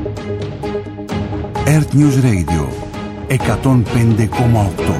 Earth News Radio 105,8.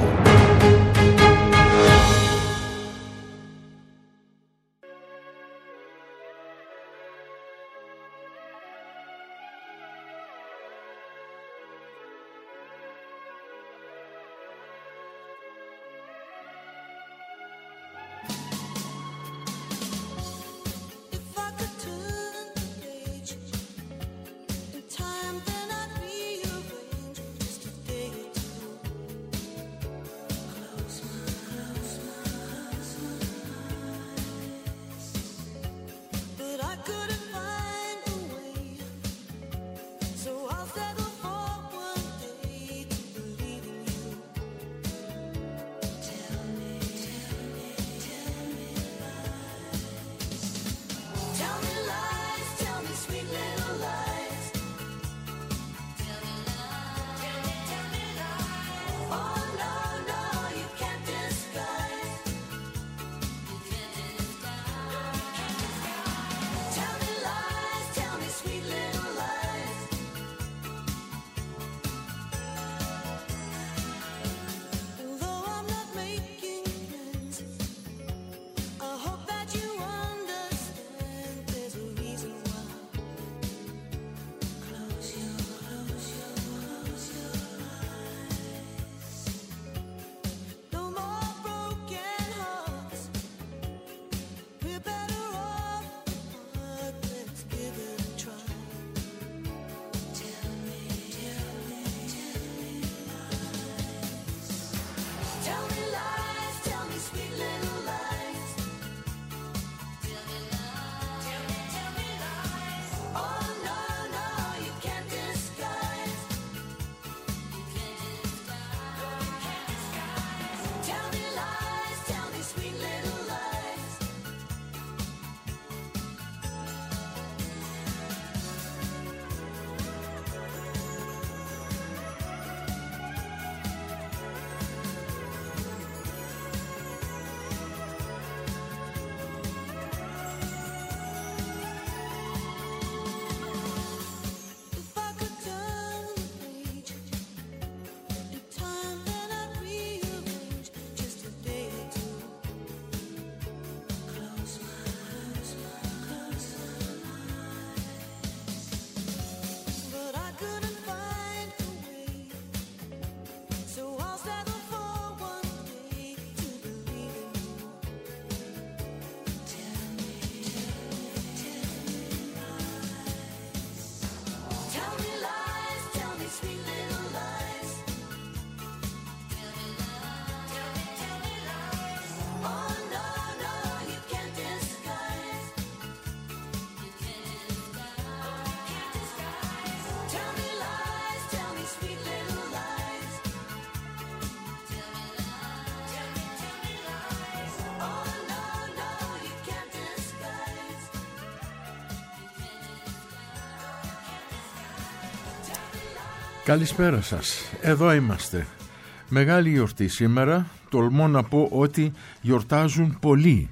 Καλησπέρα σας, εδώ είμαστε. Μεγάλη γιορτή σήμερα, τολμώ να πω ότι γιορτάζουν πολλοί.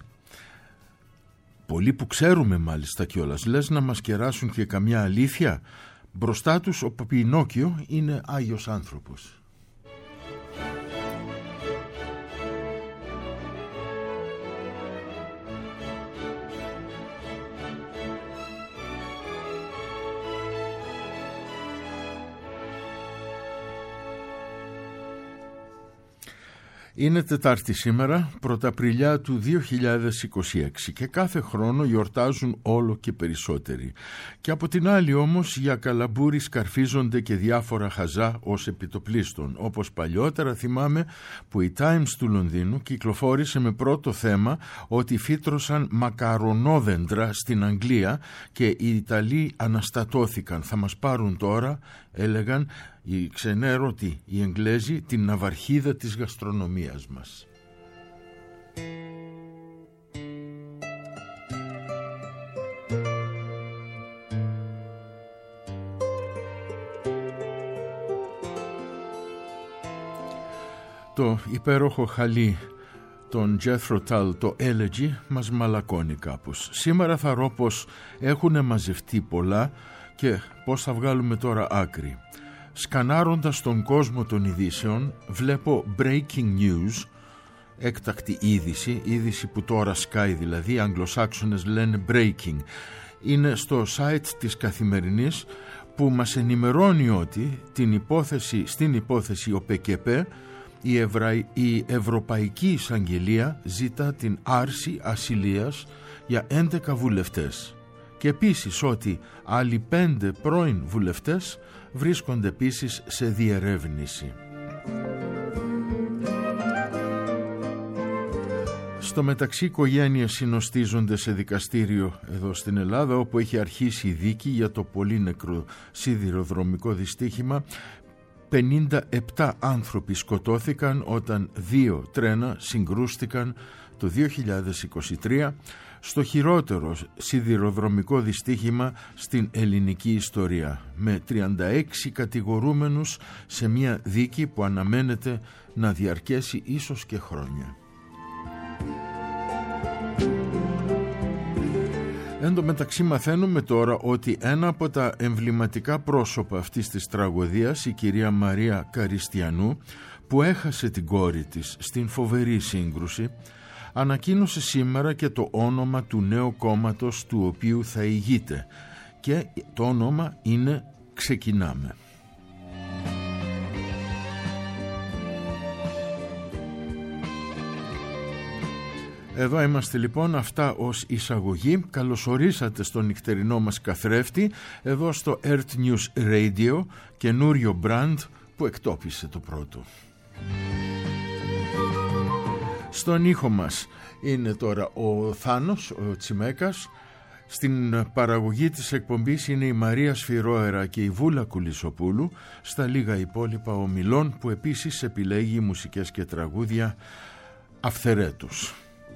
Πολλοί που ξέρουμε μάλιστα κιόλας, λες να μας κεράσουν και καμιά αλήθεια. Μπροστά τους ο Πινόκιο είναι Άγιος άνθρωπος. Είναι Τετάρτη σήμερα, Πρωταπριλιά του 2026 και κάθε χρόνο γιορτάζουν όλο και περισσότεροι. Και από την άλλη όμως για καλαμπούρι σκαρφίζονται και διάφορα χαζά ως επιτοπλίστων. Όπως παλιότερα θυμάμαι που η Times του Λονδίνου κυκλοφόρησε με πρώτο θέμα ότι φύτρωσαν μακαρονόδεντρα στην Αγγλία και οι Ιταλοί αναστατώθηκαν. Θα μας πάρουν τώρα, έλεγαν, οι ξενέρωτοι οι Εγγλέζοι, την ναυαρχίδα της γαστρονομίας μας. Το υπέροχο χαλί τον Jethro Tull, το Elegy, μας μαλακώνει κάπως. Σήμερα θα ρω πως έχουν μαζευτεί πολλά Και πώς θα βγάλουμε τώρα άκρη? Σκανάροντας τον κόσμο των ειδήσεων βλέπω breaking news, έκτακτη είδηση που τώρα σκάει, δηλαδή οι Αγγλοσάξονες λένε breaking. Είναι στο site της Καθημερινής που μας ενημερώνει ότι στην υπόθεση ΟΠΚΠ η Ευρωπαϊκή Εισαγγελία ζητά την άρση ασυλίας για 11 βουλευτές και επίσης ότι άλλοι 5 πρώην βουλευτές βρίσκονται επίσης σε διερεύνηση. Στο μεταξύ, οικογένειες συνοστίζονται σε δικαστήριο εδώ στην Ελλάδα, όπου έχει αρχίσει η δίκη για το πολύνεκρο σιδηροδρομικό δυστύχημα. 57 άνθρωποι σκοτώθηκαν όταν 2 τρένα συγκρούστηκαν το 2023 στο χειρότερο σιδηροδρομικό δυστύχημα στην ελληνική ιστορία, με 36 κατηγορούμενους σε μια δίκη που αναμένεται να διαρκέσει ίσως και χρόνια. Εν τω μεταξύ μαθαίνουμε τώρα ότι ένα από τα εμβληματικά πρόσωπα αυτής της τραγωδίας, η κυρία Μαρία Καριστιανού, που έχασε την κόρη της στην φοβερή σύγκρουση, ανακοίνωσε σήμερα και το όνομα του νέου κόμματος του οποίου θα ηγείται, και το όνομα είναι Ξεκινάμε. Εδώ είμαστε λοιπόν, αυτά ως εισαγωγή. Καλωσορίσατε στο νυχτερινό μας καθρέφτη, εδώ στο Earth News Radio, καινούριο μπραντ που εκτόπισε το πρώτο. Στον ήχο μας είναι τώρα ο Θάνος, ο Τσιμέκας. Στην παραγωγή της εκπομπής είναι η Μαρία Σφυρόερα και η Βούλα Κουλισοπούλου. Στα λίγα υπόλοιπα ο Μιλών, που επίσης επιλέγει μουσικές και τραγούδια αυθαιρέτους.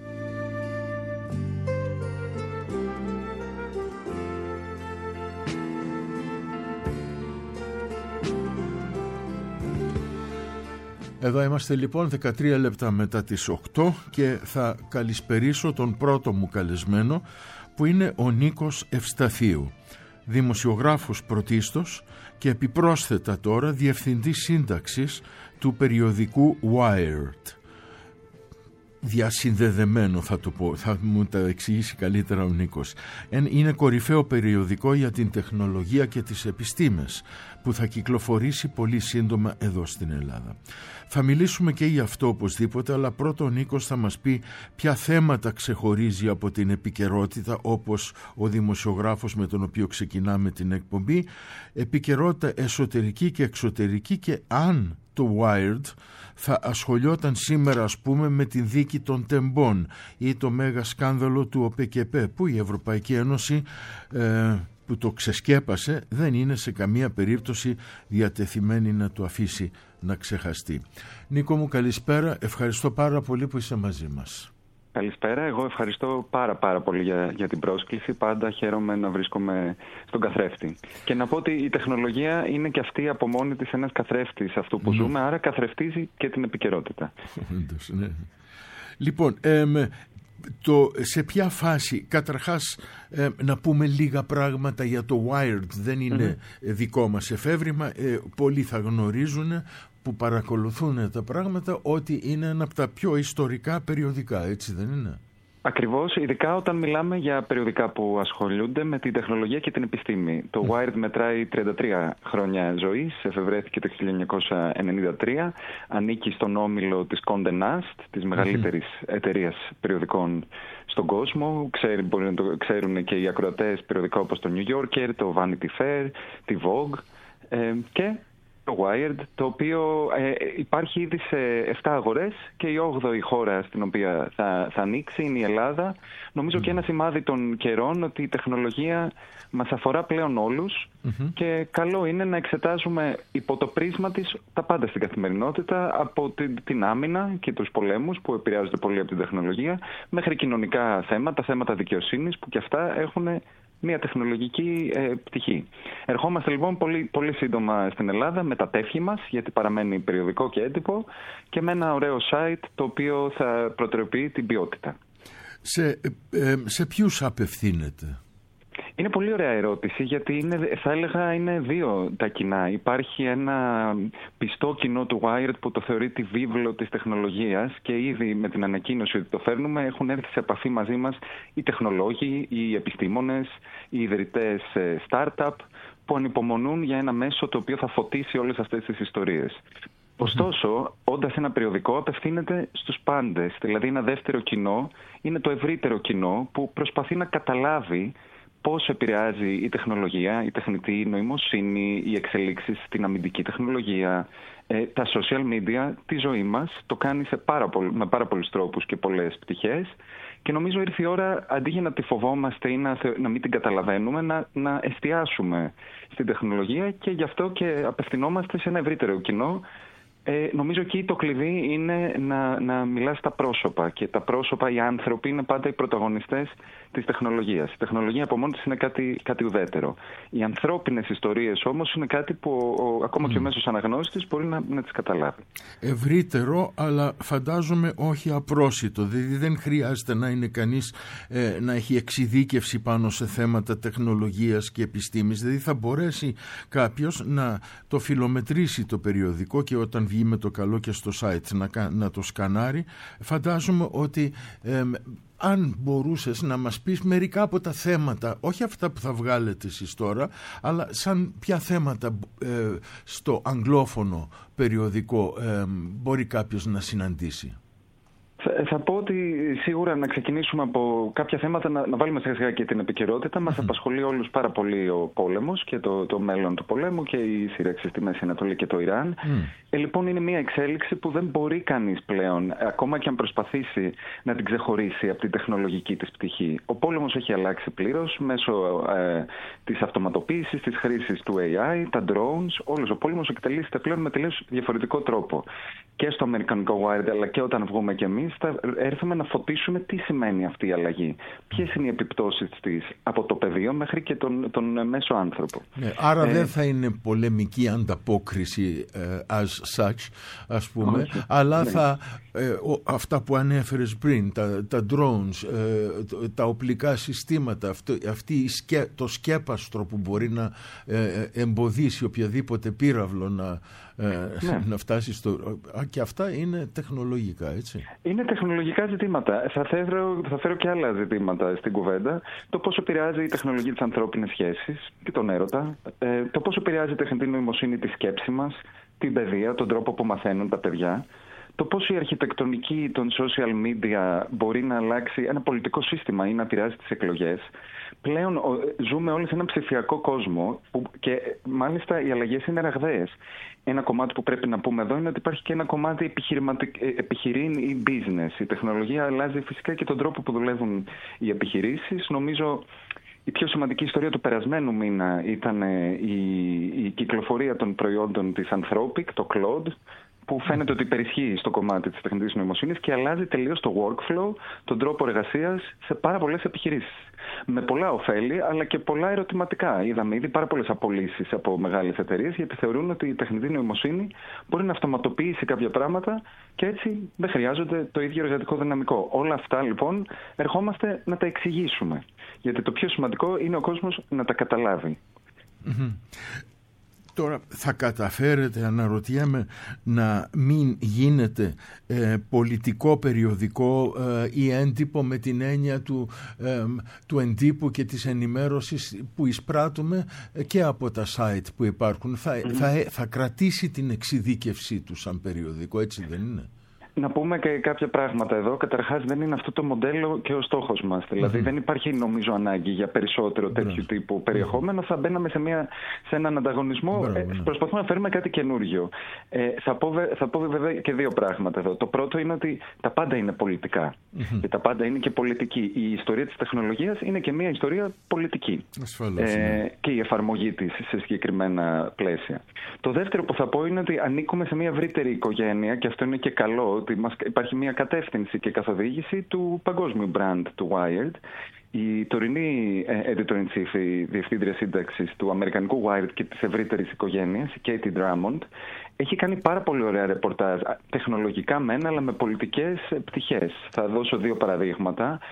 Εδώ είμαστε λοιπόν 13 λεπτά μετά τις 8 και θα καλησπερίσω τον πρώτο μου καλεσμένο, που είναι ο Νίκος Ευσταθίου, δημοσιογράφος πρωτίστως και επιπρόσθετα τώρα διευθυντής σύνταξης του περιοδικού Wired. Διασυνδεδεμένο θα το πω, θα μου τα εξηγήσει καλύτερα ο Νίκος. Είναι κορυφαίο περιοδικό για την τεχνολογία και τις επιστήμες, που θα κυκλοφορήσει πολύ σύντομα εδώ στην Ελλάδα. Θα μιλήσουμε και για αυτό οπωσδήποτε, αλλά πρώτο ο Νίκος θα μας πει ποια θέματα ξεχωρίζει από την επικαιρότητα, όπως ο δημοσιογράφος με τον οποίο ξεκινάμε την εκπομπή, επικαιρότητα εσωτερική και εξωτερική, και αν το Wired θα ασχολιόταν σήμερα, ας πούμε, με τη δίκη των τεμπών ή το μέγα σκάνδαλο του ΟΠΚΠ, που η Ευρωπαϊκή Ένωση που το ξεσκέπασε δεν είναι σε καμία περίπτωση διατεθειμένη να το αφήσει να ξεχαστεί. Νίκο μου, καλησπέρα, ευχαριστώ πάρα πολύ που είσαι μαζί μας. Καλησπέρα, εγώ ευχαριστώ πάρα πολύ για την πρόσκληση. Πάντα χαίρομαι να βρίσκομαι στον καθρέφτη. Και να πω ότι η τεχνολογία είναι και αυτή από μόνη της ένας καθρέφτης αυτού που ζούμε, άρα καθρεφτίζει και την επικαιρότητα. Ναι. Λοιπόν, σε ποια φάση, καταρχάς να πούμε λίγα πράγματα για το Wired, δεν είναι δικό μας εφεύρημα, πολλοί θα γνωρίζουν που παρακολουθούν τα πράγματα ότι είναι ένα από τα πιο ιστορικά περιοδικά, έτσι δεν είναι? Ακριβώς, ειδικά όταν μιλάμε για περιοδικά που ασχολούνται με την τεχνολογία και την επιστήμη. Το Wired μετράει 33 χρόνια ζωής, εφευρέθηκε το 1993, ανήκει στον όμιλο της Condé Nast, της μεγαλύτερης εταιρείας περιοδικών στον κόσμο. Μπορεί να το ξέρουν και οι ακροατές περιοδικά όπως το New Yorker, το Vanity Fair, τη Vogue και το Wired, το οποίο υπάρχει ήδη σε 7 αγορές και η 8η χώρα στην οποία θα ανοίξει είναι η Ελλάδα. Νομίζω και ένα σημάδι των καιρών ότι η τεχνολογία μας αφορά πλέον όλους και καλό είναι να εξετάζουμε υπό το πρίσμα της τα πάντα στην καθημερινότητα, από την άμυνα και τους πολέμους που επηρεάζονται πολύ από την τεχνολογία, μέχρι κοινωνικά θέματα, θέματα δικαιοσύνης που και αυτά έχουν μια τεχνολογική πτυχή. Ερχόμαστε λοιπόν πολύ σύντομα στην Ελλάδα με τα τεύχη μας, γιατί παραμένει περιοδικό και έντυπο, και με ένα ωραίο site το οποίο θα προτεραιοποιεί την ποιότητα. Σε ποιους απευθύνεται? Είναι πολύ ωραία ερώτηση, γιατί θα έλεγα είναι δύο τα κοινά. Υπάρχει ένα πιστό κοινό του Wired που το θεωρεί τη βίβλο της τεχνολογίας και ήδη με την ανακοίνωση ότι το φέρνουμε έχουν έρθει σε επαφή μαζί μας οι τεχνολόγοι, οι επιστήμονες, οι ιδρυτές startup που ανυπομονούν για ένα μέσο το οποίο θα φωτίσει όλες αυτές τις ιστορίες. Ωστόσο, όντας ένα περιοδικό, απευθύνεται στους πάντες. Δηλαδή ένα δεύτερο κοινό είναι το ευρύτερο κοινό που προσπαθεί να καταλάβει πώς επηρεάζει η τεχνολογία, η τεχνητή νοημοσύνη, οι εξελίξεις στην αμυντική τεχνολογία, τα social media, τη ζωή μας. Το κάνει με πάρα πολλούς τρόπους και πολλές πτυχές. Και νομίζω ήρθε η ώρα, αντί για να τη φοβόμαστε ή να μην την καταλαβαίνουμε, να εστιάσουμε στην τεχνολογία και γι' αυτό και απευθυνόμαστε σε ένα ευρύτερο κοινό. Νομίζω εκεί το κλειδί είναι να μιλάς στα πρόσωπα και τα πρόσωπα, οι άνθρωποι είναι πάντα οι πρωταγωνιστές της τεχνολογίας. Η τεχνολογία από μόνη της είναι κάτι ουδέτερο. Οι ανθρώπινες ιστορίες όμως είναι κάτι που ακόμα και ο μέσος αναγνώστης μπορεί να τις καταλάβει. Ευρύτερο, αλλά φαντάζομαι όχι απρόσιτο. Δηλαδή δεν χρειάζεται να είναι κανείς να έχει εξειδίκευση πάνω σε θέματα τεχνολογίας και επιστήμης. Δηλαδή θα μπορέσει κάποιος να το φιλομετρήσει το περιοδικό και όταν βγει με το καλό και στο site να το σκανάρει. Φαντάζομαι ότι αν μπορούσες να μας πεις μερικά από τα θέματα, όχι αυτά που θα βγάλετε εσείς τώρα, αλλά σαν ποια θέματα στο αγγλόφωνο περιοδικό μπορεί κάποιος να συναντήσει. Θα πω ότι σίγουρα να ξεκινήσουμε από κάποια θέματα, να βάλουμε σιγά σιγά και την επικαιρότητα. Μας απασχολεί όλους πάρα πολύ ο πόλεμος και το μέλλον του πολέμου και η σύρεξη στη Μέση Ανατολή και το Ιράν. Λοιπόν, είναι μια εξέλιξη που δεν μπορεί κανείς πλέον, ακόμα και αν προσπαθήσει, να την ξεχωρίσει από την τεχνολογική της πτυχή. Ο πόλεμος έχει αλλάξει πλήρως μέσω της αυτοματοποίησης, της χρήσης του AI, τα drones. Όλος ο πόλεμος εκτελείται πλέον με τελείως διαφορετικό τρόπο. Και στο αμερικανικό Wired, αλλά και όταν βγούμε κι εμείς, θα έρθουμε να φωτίσουμε τι σημαίνει αυτή η αλλαγή. Ποιες είναι οι επιπτώσεις της από το πεδίο μέχρι και τον μέσο άνθρωπο. Άρα δεν θα είναι πολεμική ανταπόκριση as such, ας πούμε, αλλά θα αυτά που ανέφερες πριν, τα drones, τα οπλικά συστήματα, το σκέπαστρο που μπορεί να εμποδίσει οποιαδήποτε πύραυλο να φτάσει στο... Και αυτά είναι τεχνολογικά, έτσι. Είναι τεχνολογικά ζητήματα. Θα φέρω και άλλα ζητήματα στην κουβέντα. Το πώς επηρεάζει η τεχνολογία τις ανθρώπινες σχέσεις και τον έρωτα. Το πώς επηρεάζει η τεχνητή νοημοσύνη τη σκέψη μας, την παιδεία, τον τρόπο που μαθαίνουν τα παιδιά. Το πώς η αρχιτεκτονική των social media μπορεί να αλλάξει ένα πολιτικό σύστημα ή να επηρεάζει τις εκλογές. Πλέον ζούμε όλοι σε έναν ψηφιακό κόσμο και μάλιστα οι αλλαγές είναι ραγδαίες. Ένα κομμάτι που πρέπει να πούμε εδώ είναι ότι υπάρχει και ένα κομμάτι επιχειρήν ή business. Η τεχνολογία αλλάζει φυσικά και τον τρόπο που δουλεύουν οι επιχειρήσεις. Νομίζω η πιο σημαντική ιστορία του περασμένου μήνα ήταν η κυκλοφορία των προϊόντων της Anthropic, το Claude, που φαίνεται ότι υπερισχύει στο κομμάτι της τεχνητής νοημοσύνης και αλλάζει τελείως το workflow, τον τρόπο εργασίας σε πάρα πολλές επιχειρήσεις. Με πολλά ωφέλη, αλλά και πολλά ερωτηματικά. Είδαμε ήδη πάρα πολλές απολύσεις από μεγάλες εταιρείες, γιατί θεωρούν ότι η τεχνητή νοημοσύνη μπορεί να αυτοματοποιήσει κάποια πράγματα και έτσι δεν χρειάζονται το ίδιο εργατικό δυναμικό. Όλα αυτά λοιπόν ερχόμαστε να τα εξηγήσουμε. Γιατί το πιο σημαντικό είναι ο κόσμος να τα καταλάβει. Τώρα θα καταφέρετε, αναρωτιέμαι, να μην γίνεται πολιτικό περιοδικό ή έντυπο με την έννοια του εντύπου και της ενημέρωσης που εισπράττουμε και από τα site που υπάρχουν. Θα κρατήσει την εξειδίκευσή του σαν περιοδικό, έτσι δεν είναι? Να πούμε και κάποια πράγματα εδώ. Καταρχάς δεν είναι αυτό το μοντέλο και ο στόχος μας. Δηλαδή δεν υπάρχει νομίζω ανάγκη για περισσότερο τέτοιου τύπου περιεχόμενο. Θα μπαίναμε σε έναν ανταγωνισμό. Προσπαθούμε να φέρουμε κάτι καινούργιο. Θα πω βέβαια και δύο πράγματα εδώ. Το πρώτο είναι ότι τα πάντα είναι πολιτικά. Και τα πάντα είναι και πολιτική. Η ιστορία της τεχνολογίας είναι και μια ιστορία πολιτική. Και η εφαρμογή της σε συγκεκριμένα πλαίσια. Το δεύτερο που θα πω είναι ότι ανήκουμε σε μια ευρύτερη οικογένεια και αυτό είναι και καλό. Ότι υπάρχει μια κατεύθυνση και καθοδήγηση του παγκόσμιου brand του Wired. Η τωρινή editor-in-chief, η διευθύντρια σύνταξης του αμερικανικού Wired και της ευρύτερης οικογένειας, η Katie Drummond, έχει κάνει πάρα πολύ ωραία ρεπορτάζ, τεχνολογικά μεν, αλλά με πολιτικές πτυχές. Θα δώσω δύο παραδείγματα.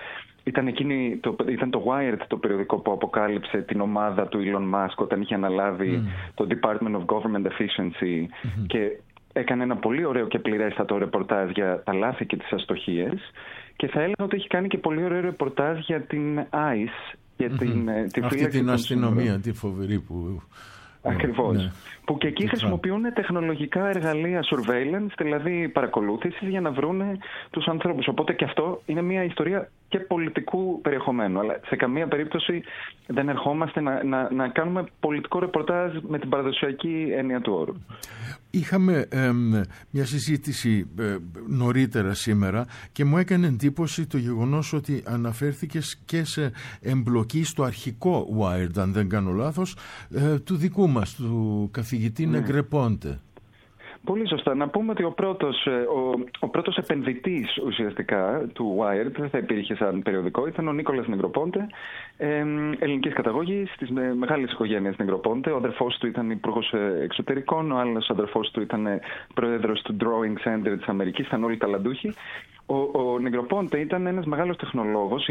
ήταν το Wired το περιοδικό που αποκάλυψε την ομάδα του Elon Musk όταν είχε αναλάβει το Department of Government Efficiency και έκανε ένα πολύ ωραίο και πληρέστατο ρεπορτάζ για τα λάθη και τις αστοχίες, και θα έλεγα ότι έχει κάνει και πολύ ωραίο ρεπορτάζ για την ICE, για τη αυτή την αστυνομία, τη φοβερή που... Ακριβώς. Ναι. Που και εκεί χρησιμοποιούν τεχνολογικά εργαλεία surveillance, δηλαδή παρακολούθησης, για να βρούνε τους ανθρώπους. Οπότε και αυτό είναι μια ιστορία και πολιτικού περιεχομένου. Αλλά σε καμία περίπτωση δεν ερχόμαστε να κάνουμε πολιτικό ρεπορτάζ με την παραδοσιακή έννοια του όρου. Είχαμε μια συζήτηση νωρίτερα σήμερα και μου έκανε εντύπωση το γεγονός ότι αναφέρθηκες και σε εμπλοκή στο αρχικό Wired, αν δεν κάνω λάθος, του δικού μας, του καθηγητή Νεγκρεπόντε. Πολύ σωστά. Να πούμε ότι ο πρώτος επενδυτής ουσιαστικά του Wired, δεν θα υπήρχε σαν περιοδικό, ήταν ο Νίκολας Νεγκροπόντε, ελληνικής καταγωγής, της μεγάλης οικογένειας Νεγκροπόντε. Ο αδερφός του ήταν υπουργός εξωτερικών, ο άλλος αδερφός του ήταν πρόεδρος του Drawing Center της Αμερικής, ήταν όλοι ταλαντούχοι. Ο Νεγκροπόντε ήταν ένας μεγάλος τεχνολόγος,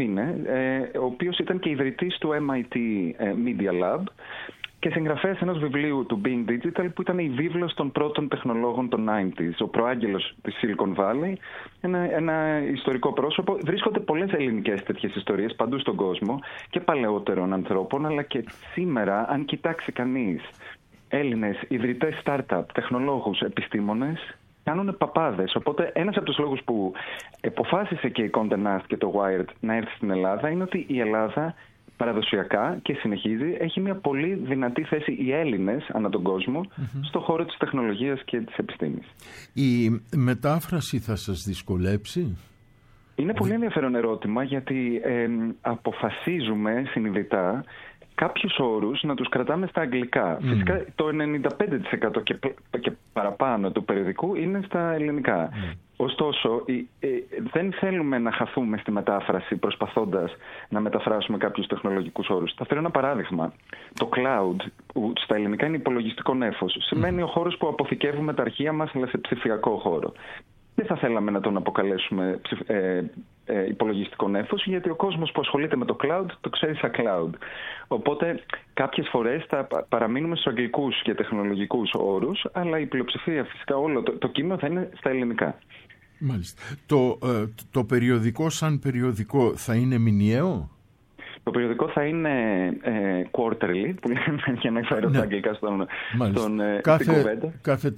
ο οποίος ήταν και ιδρυτής του MIT Media Lab και συγγραφέας ενός βιβλίου του Being Digital, που ήταν η βίβλος των πρώτων τεχνολόγων των 90s, ο προάγγελος της Silicon Valley, ένα ιστορικό πρόσωπο. Βρίσκονται πολλές ελληνικές τέτοιες ιστορίες παντού στον κόσμο και παλαιότερων ανθρώπων, αλλά και σήμερα, αν κοιτάξει κανείς Έλληνες ιδρυτές startup, τεχνολόγους, επιστήμονες, κάνουν παπάδες. Οπότε ένας από τους λόγους που αποφάσισε και η Condé Nast και το Wired να έρθει στην Ελλάδα είναι ότι η Ελλάδα παραδοσιακά και συνεχίζει, έχει μια πολύ δυνατή θέση, οι Έλληνες ανά τον κόσμο, στο χώρο της τεχνολογίας και της επιστήμης. Η μετάφραση θα σας δυσκολέψει? Είναι πολύ ενδιαφέρον ερώτημα, γιατί αποφασίζουμε συνειδητά κάποιους όρους να τους κρατάμε στα αγγλικά. Φυσικά το 95% και παραπάνω του περιοδικού είναι στα ελληνικά. Ωστόσο, δεν θέλουμε να χαθούμε στη μετάφραση προσπαθώντας να μεταφράσουμε κάποιους τεχνολογικούς όρους. Θα φέρω ένα παράδειγμα. Το cloud, που στα ελληνικά είναι υπολογιστικό νέφος, σημαίνει ο χώρος που αποθηκεύουμε τα αρχεία μας, αλλά σε ψηφιακό χώρο. Δεν θα θέλαμε να τον αποκαλέσουμε υπολογιστικό νέφος, γιατί ο κόσμος που ασχολείται με το cloud το ξέρει σαν cloud. Οπότε κάποιες φορές θα παραμείνουμε στους αγγλικούς και τεχνολογικούς όρους, αλλά η πλειοψηφία, φυσικά όλο το κείμενο θα είναι στα ελληνικά. Μάλιστα. Το περιοδικό σαν περιοδικό θα είναι μηνιαίο? Το περιοδικό θα είναι quarterly, που λέμε, για να φέρω τα αγγλικά στην κουβέντα.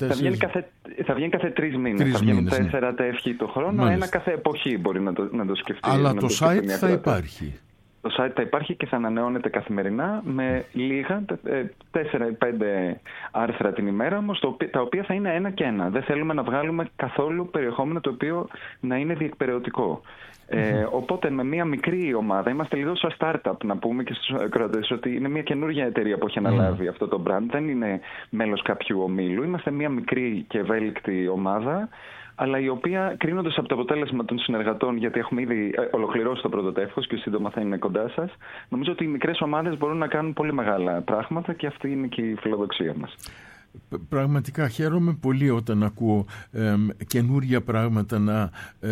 Θα βγαίνει κάθε 3 μήνες. Θα βγαίνουν 4 τεύχη το χρόνο, ένα κάθε εποχή μπορεί να το σκεφτεί. Αλλά το site θα υπάρχει. Το site θα υπάρχει και θα ανανεώνεται καθημερινά με λίγα, 4 ή 5 άρθρα την ημέρα, όμως τα οποία θα είναι ένα και ένα. Δεν θέλουμε να βγάλουμε καθόλου περιεχόμενο το οποίο να είναι διεκπεραιωτικό. Οπότε με μια μικρή ομάδα, είμαστε λίγο σαν startup, να πούμε και στους ακροατές ότι είναι μια καινούργια εταιρεία που έχει αναλάβει αυτό το brand. Δεν είναι μέλος κάποιου ομίλου, είμαστε μια μικρή και ευέλικτη ομάδα, αλλά η οποία, κρίνοντας από το αποτέλεσμα των συνεργατών, γιατί έχουμε ήδη ολοκληρώσει το πρώτο τεύχος και σύντομα θα είναι κοντά σας, νομίζω ότι οι μικρές ομάδες μπορούν να κάνουν πολύ μεγάλα πράγματα και αυτή είναι και η φιλοδοξία μας. Πραγματικά χαίρομαι πολύ όταν ακούω καινούργια πράγματα να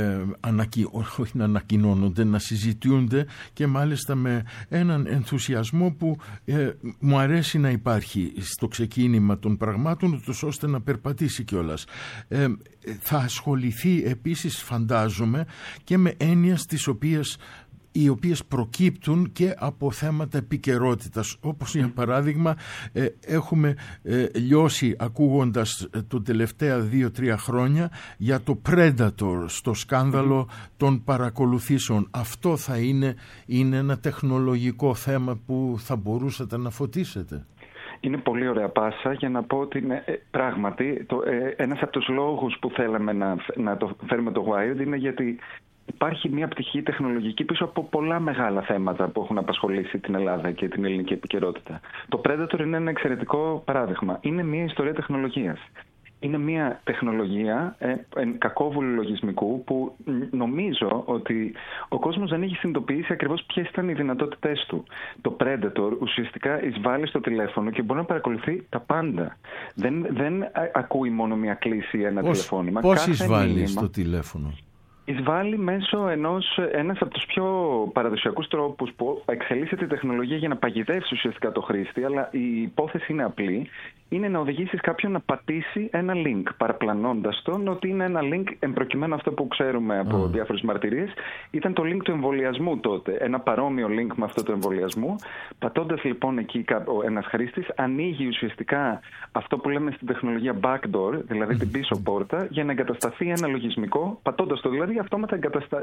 ανακοινώνονται, να συζητούνται, και μάλιστα με έναν ενθουσιασμό που μου αρέσει να υπάρχει στο ξεκίνημα των πραγμάτων, ώστε να περπατήσει κιόλας. Θα ασχοληθεί επίσης, φαντάζομαι, και με έννοιες οι οποίες προκύπτουν και από θέματα επικαιρότητας, όπως για παράδειγμα έχουμε λιώσει ακούγοντας το τελευταία 2-3 χρόνια για το Predator στο σκάνδαλο των παρακολουθήσεων. Αυτό θα είναι ένα τεχνολογικό θέμα που θα μπορούσατε να φωτίσετε? Είναι πολύ ωραία πάσα για να πω ότι πράγματι ένας από τους λόγους που θέλαμε να το φέρουμε το Wired είναι γιατί υπάρχει μια πτυχή τεχνολογική πίσω από πολλά μεγάλα θέματα που έχουν απασχολήσει την Ελλάδα και την ελληνική επικαιρότητα. Το Predator είναι ένα εξαιρετικό παράδειγμα. Είναι μια ιστορία τεχνολογίας. Είναι μια τεχνολογία κακόβουλου λογισμικού που νομίζω ότι ο κόσμος δεν έχει συνειδητοποιήσει ακριβώς ποιες ήταν οι δυνατότητές του. Το Predator ουσιαστικά εισβάλλει στο τηλέφωνο και μπορεί να παρακολουθεί τα πάντα. Δεν ακούει μόνο μια κλήση ή ένα τηλεφώνημα. Πώς εισβάλλει στο τηλέφωνο? Εισβάλλει μέσω ένας από τους πιο παραδοσιακούς τρόπους που εξελίσσεται η τεχνολογία για να παγιδεύσει ουσιαστικά το χρήστη, αλλά η υπόθεση είναι απλή, είναι να οδηγήσεις κάποιον να πατήσει ένα link, παραπλανώντας τον ότι είναι ένα link, εμπροκειμένου αυτό που ξέρουμε από διάφορες μαρτυρίες, ήταν το link του εμβολιασμού τότε, ένα παρόμοιο link με αυτό του εμβολιασμού. Πατώντας λοιπόν εκεί ένας χρήστης, ανοίγει ουσιαστικά αυτό που λέμε στην τεχνολογία backdoor, δηλαδή την πίσω πόρτα, για να εγκατασταθεί ένα λογισμικό, πατώντας το δηλαδή, αυτόματα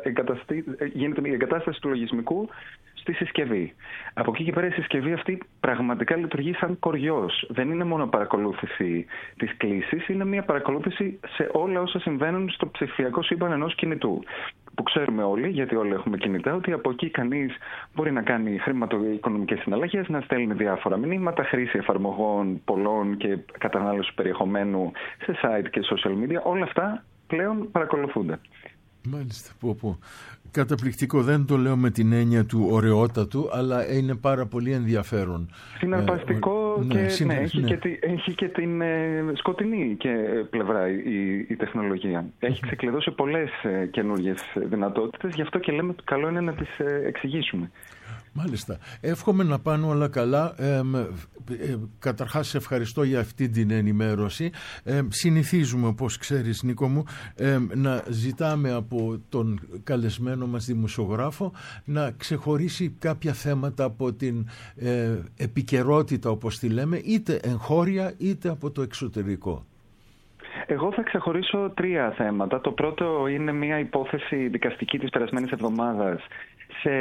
γίνεται η εγκατάσταση του λογισμικού στη συσκευή. Από εκεί και πέρα η συσκευή αυτή πραγματικά λειτουργεί σαν κοριός. Δεν είναι μόνο παρακολούθηση της κλήσης, είναι μια παρακολούθηση σε όλα όσα συμβαίνουν στο ψηφιακό σύμπαν ενός κινητού. Που ξέρουμε όλοι, γιατί όλοι έχουμε κινητά, ότι από εκεί κανείς μπορεί να κάνει χρηματοοικονομικές συναλλαγές, να στέλνει διάφορα μηνύματα, χρήση εφαρμογών πολλών και κατανάλωση περιεχομένου σε site και social media. Όλα αυτά πλέον παρακολουθούνται. Μάλιστα, καταπληκτικό. Δεν το λέω με την έννοια του ωραιότατου, αλλά είναι πάρα πολύ ενδιαφέρον. Συναρπαστικό και έχει και την σκοτεινή πλευρά η τεχνολογία. Έχει ξεκλειδώσει πολλές καινούργιες δυνατότητες, γι' αυτό και λέμε ότι καλό είναι να τις εξηγήσουμε. Μάλιστα. Εύχομαι να πάνε όλα καλά. Καταρχάς σε ευχαριστώ για αυτή την ενημέρωση. Συνηθίζουμε, όπως ξέρεις Νίκο μου, να ζητάμε από τον καλεσμένο μας δημοσιογράφο να ξεχωρίσει κάποια θέματα από την επικαιρότητα, όπως τη λέμε, είτε εγχώρια είτε από το εξωτερικό. Εγώ θα ξεχωρίσω 3 θέματα. Το πρώτο είναι μια υπόθεση δικαστική της περασμένης εβδομάδας σε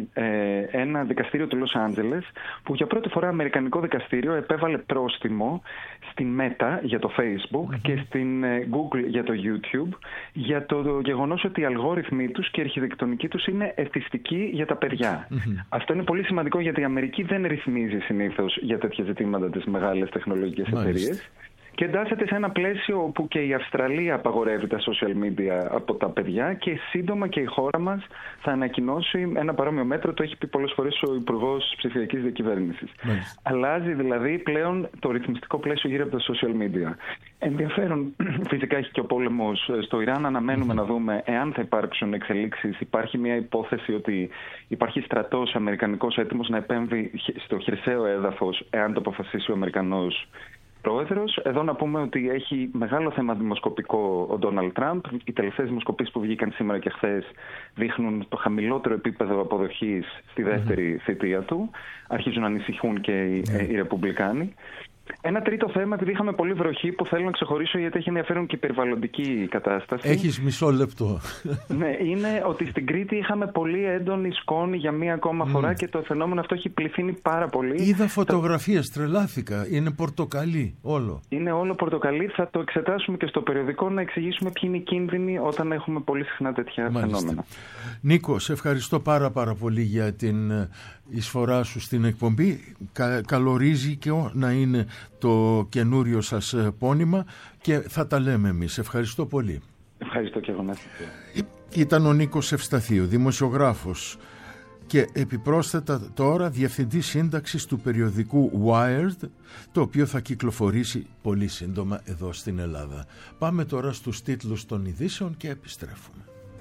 ένα δικαστήριο του Λος Άντζελες, που για πρώτη φορά αμερικανικό δικαστήριο επέβαλε πρόστιμο στην Meta για το Facebook και στην Google για το YouTube για το γεγονός ότι οι αλγόριθμοι τους και η αρχιτεκτονική τους είναι εθιστικοί για τα παιδιά. Αυτό είναι πολύ σημαντικό, γιατί η Αμερική δεν ρυθμίζει συνήθως για τέτοια ζητήματα τις μεγάλες τεχνολογικές εταιρείες. Και εντάσσεται σε ένα πλαίσιο όπου και η Αυστραλία απαγορεύει τα social media από τα παιδιά και σύντομα και η χώρα μας θα ανακοινώσει ένα παρόμοιο μέτρο. Το έχει πει πολλές φορές ο Υπουργός Ψηφιακής Διακυβέρνησης. Αλλάζει δηλαδή πλέον το ρυθμιστικό πλαίσιο γύρω από τα social media. Ενδιαφέρον φυσικά έχει και ο πόλεμος στο Ιράν. Αναμένουμε να δούμε εάν θα υπάρξουν εξελίξεις. Υπάρχει μια υπόθεση ότι υπάρχει στρατός αμερικανικός έτοιμος να επέμβει στο χερσαίο έδαφος εάν το αποφασίσει ο Αμερικανός πρόεδρος. Εδώ να πούμε ότι έχει μεγάλο θέμα δημοσκοπικό ο Ντόναλντ Τραμπ. Οι τελευταίες δημοσκοπήσεις που βγήκαν σήμερα και χθες δείχνουν το χαμηλότερο επίπεδο αποδοχής στη δεύτερη θητεία του. Αρχίζουν να ανησυχούν και οι Ρεπουμπλικάνοι. Ένα τρίτο θέμα, επειδή είχαμε πολύ βροχή, που θέλω να ξεχωρίσω γιατί έχει ενδιαφέρον και η περιβαλλοντική κατάσταση. Έχεις μισό λεπτό. Ναι, είναι ότι στην Κρήτη είχαμε πολύ έντονη σκόνη για μία ακόμα φορά και το φαινόμενο αυτό έχει πληθύνει πάρα πολύ. Είδα φωτογραφίες, τρελάθηκα. Είναι πορτοκαλί όλο. Είναι όλο πορτοκαλί. Θα το εξετάσουμε και στο περιοδικό να εξηγήσουμε ποιοι είναι οι κίνδυνοι όταν έχουμε πολύ συχνά τέτοια φαινόμενα. Νίκο, σε ευχαριστώ πάρα πολύ για την εισφορά σου στην εκπομπή. Καλορίζει και να είναι το καινούριο σας πόνημα και θα τα λέμε εμείς. Ευχαριστώ πολύ. Ευχαριστώ και εγώ. Ήταν ο Νίκος Ευσταθίου, δημοσιογράφος και επιπρόσθετα τώρα διευθυντής σύνταξης του περιοδικού Wired, το οποίο θα κυκλοφορήσει πολύ σύντομα εδώ στην Ελλάδα. Πάμε τώρα στους τίτλους των ειδήσεων και επιστρέφουμε.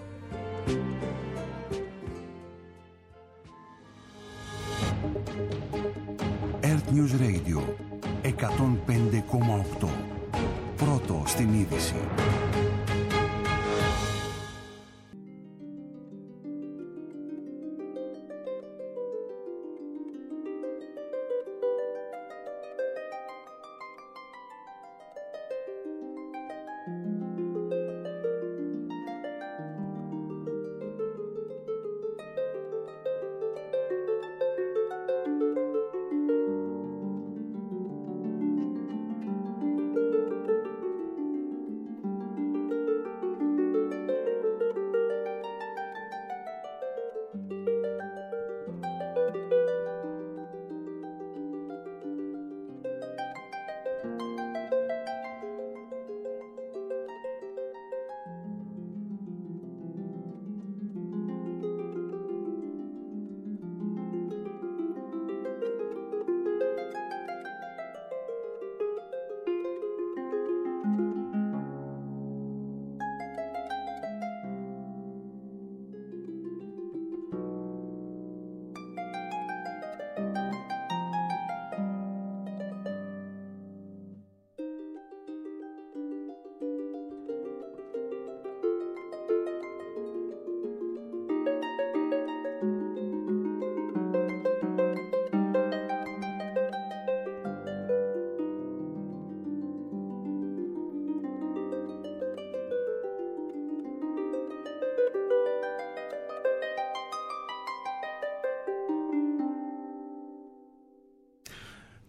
Earth News Radio 105,8. Πρώτο στην είδηση.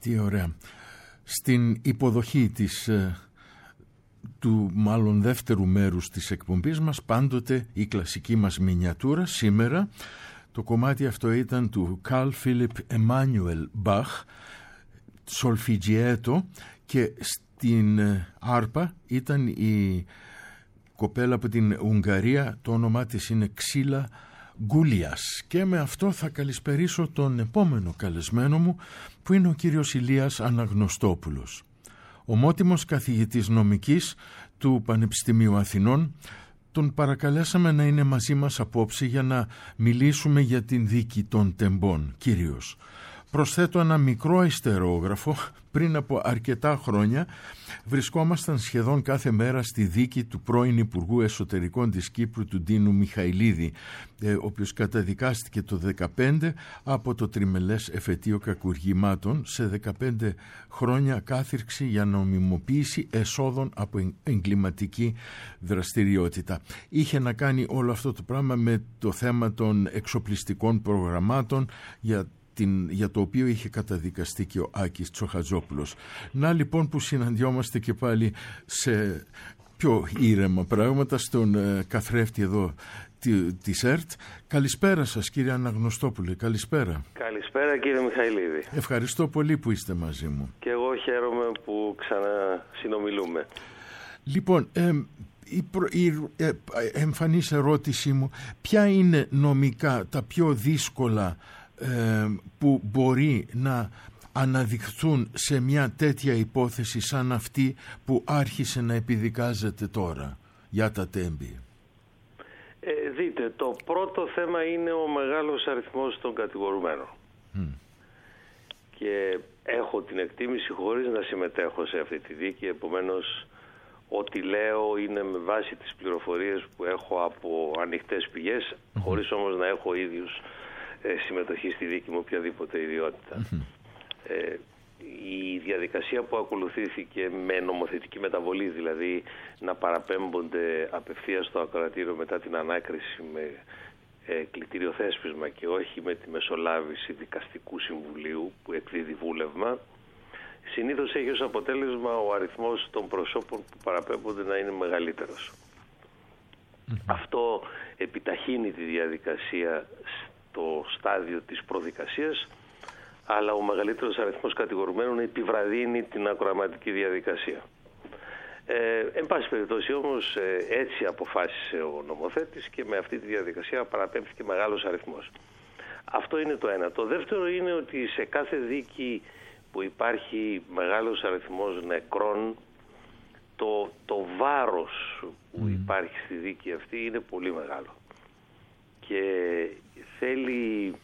Τι ωραία. Στην υποδοχή του μάλλον δεύτερου μέρους της εκπομπής μας, πάντοτε η κλασική μας μινιατούρα. Σήμερα το κομμάτι αυτό ήταν του Carl Philipp Emanuel Bach, Solfeggietto, και στην άρπα ήταν η κοπέλα από την Ουγγαρία, το όνομά της είναι Ξύλα Γκούλιας. Και με αυτό θα καλησπερίσω τον επόμενο καλεσμένο μου, που είναι ο κύριος Ηλίας Αναγνωστόπουλος, ομότιμος καθηγητής νομικής του Πανεπιστημίου Αθηνών. Τον παρακαλέσαμε να είναι μαζί μας απόψε για να μιλήσουμε για την δίκη των τεμπών κυρίως. Προσθέτω ένα μικρό ιστερόγραφο. Πριν από αρκετά χρόνια βρισκόμασταν σχεδόν κάθε μέρα στη δίκη του πρώην Υπουργού Εσωτερικών της Κύπρου, του Ντίνου Μιχαηλίδη, ο οποίος καταδικάστηκε το 2015 από το τριμελές εφετείο κακουργημάτων σε 15 χρόνια κάθυρξη για νομιμοποίηση εσόδων από εγκληματική δραστηριότητα. Είχε να κάνει όλο αυτό το πράγμα με το θέμα των εξοπλιστικών προγραμμάτων για το οποίο είχε καταδικαστεί και ο Άκης Τσοχατζόπουλος. Να λοιπόν που συναντιόμαστε και πάλι σε πιο ήρεμα πράγματα στον καθρέφτη εδώ της ΕΡΤ. Καλησπέρα σας κύριε Αναγνωστόπουλε, καλησπέρα. Καλησπέρα κύριε Μιχαηλίδη. Ευχαριστώ πολύ που είστε μαζί μου. Και εγώ χαίρομαι που ξανασυνομιλούμε. Λοιπόν, η εμφανής ερώτησή μου, ποια είναι νομικά τα πιο δύσκολα που μπορεί να αναδειχθούν σε μια τέτοια υπόθεση σαν αυτή που άρχισε να επιδικάζεται τώρα για τα τέμπη? Δείτε, το πρώτο θέμα είναι ο μεγάλος αριθμός των κατηγορουμένων. Και έχω την εκτίμηση, χωρίς να συμμετέχω σε αυτή τη δίκη, επομένως ό,τι λέω είναι με βάση τις πληροφορίες που έχω από ανοιχτές πηγές, χωρίς όμως να έχω ίδιους συμμετοχή στη δίκη με οποιαδήποτε ιδιότητα. Η διαδικασία που ακολουθήθηκε με νομοθετική μεταβολή, δηλαδή να παραπέμπονται απευθείας στο ακροατήριο μετά την ανάκριση με κλητήριο θέσπισμα και όχι με τη μεσολάβηση δικαστικού συμβουλίου που εκδίδει βούλευμα, συνήθως έχει ως αποτέλεσμα ο αριθμός των προσώπων που παραπέμπονται να είναι μεγαλύτερος. Αυτό επιταχύνει τη διαδικασία το στάδιο της προδικασίας, αλλά ο μεγαλύτερος αριθμός κατηγορουμένων επιβραδύνει την ακροαματική διαδικασία. Εν πάση περιπτώσει όμως έτσι αποφάσισε ο νομοθέτης και με αυτή τη διαδικασία παραπέμφθηκε μεγάλος αριθμός. Αυτό είναι το ένα. Το δεύτερο είναι ότι σε κάθε δίκη που υπάρχει μεγάλος αριθμός νεκρών, το βάρος που υπάρχει στη δίκη αυτή είναι πολύ μεγάλο. Και θέλει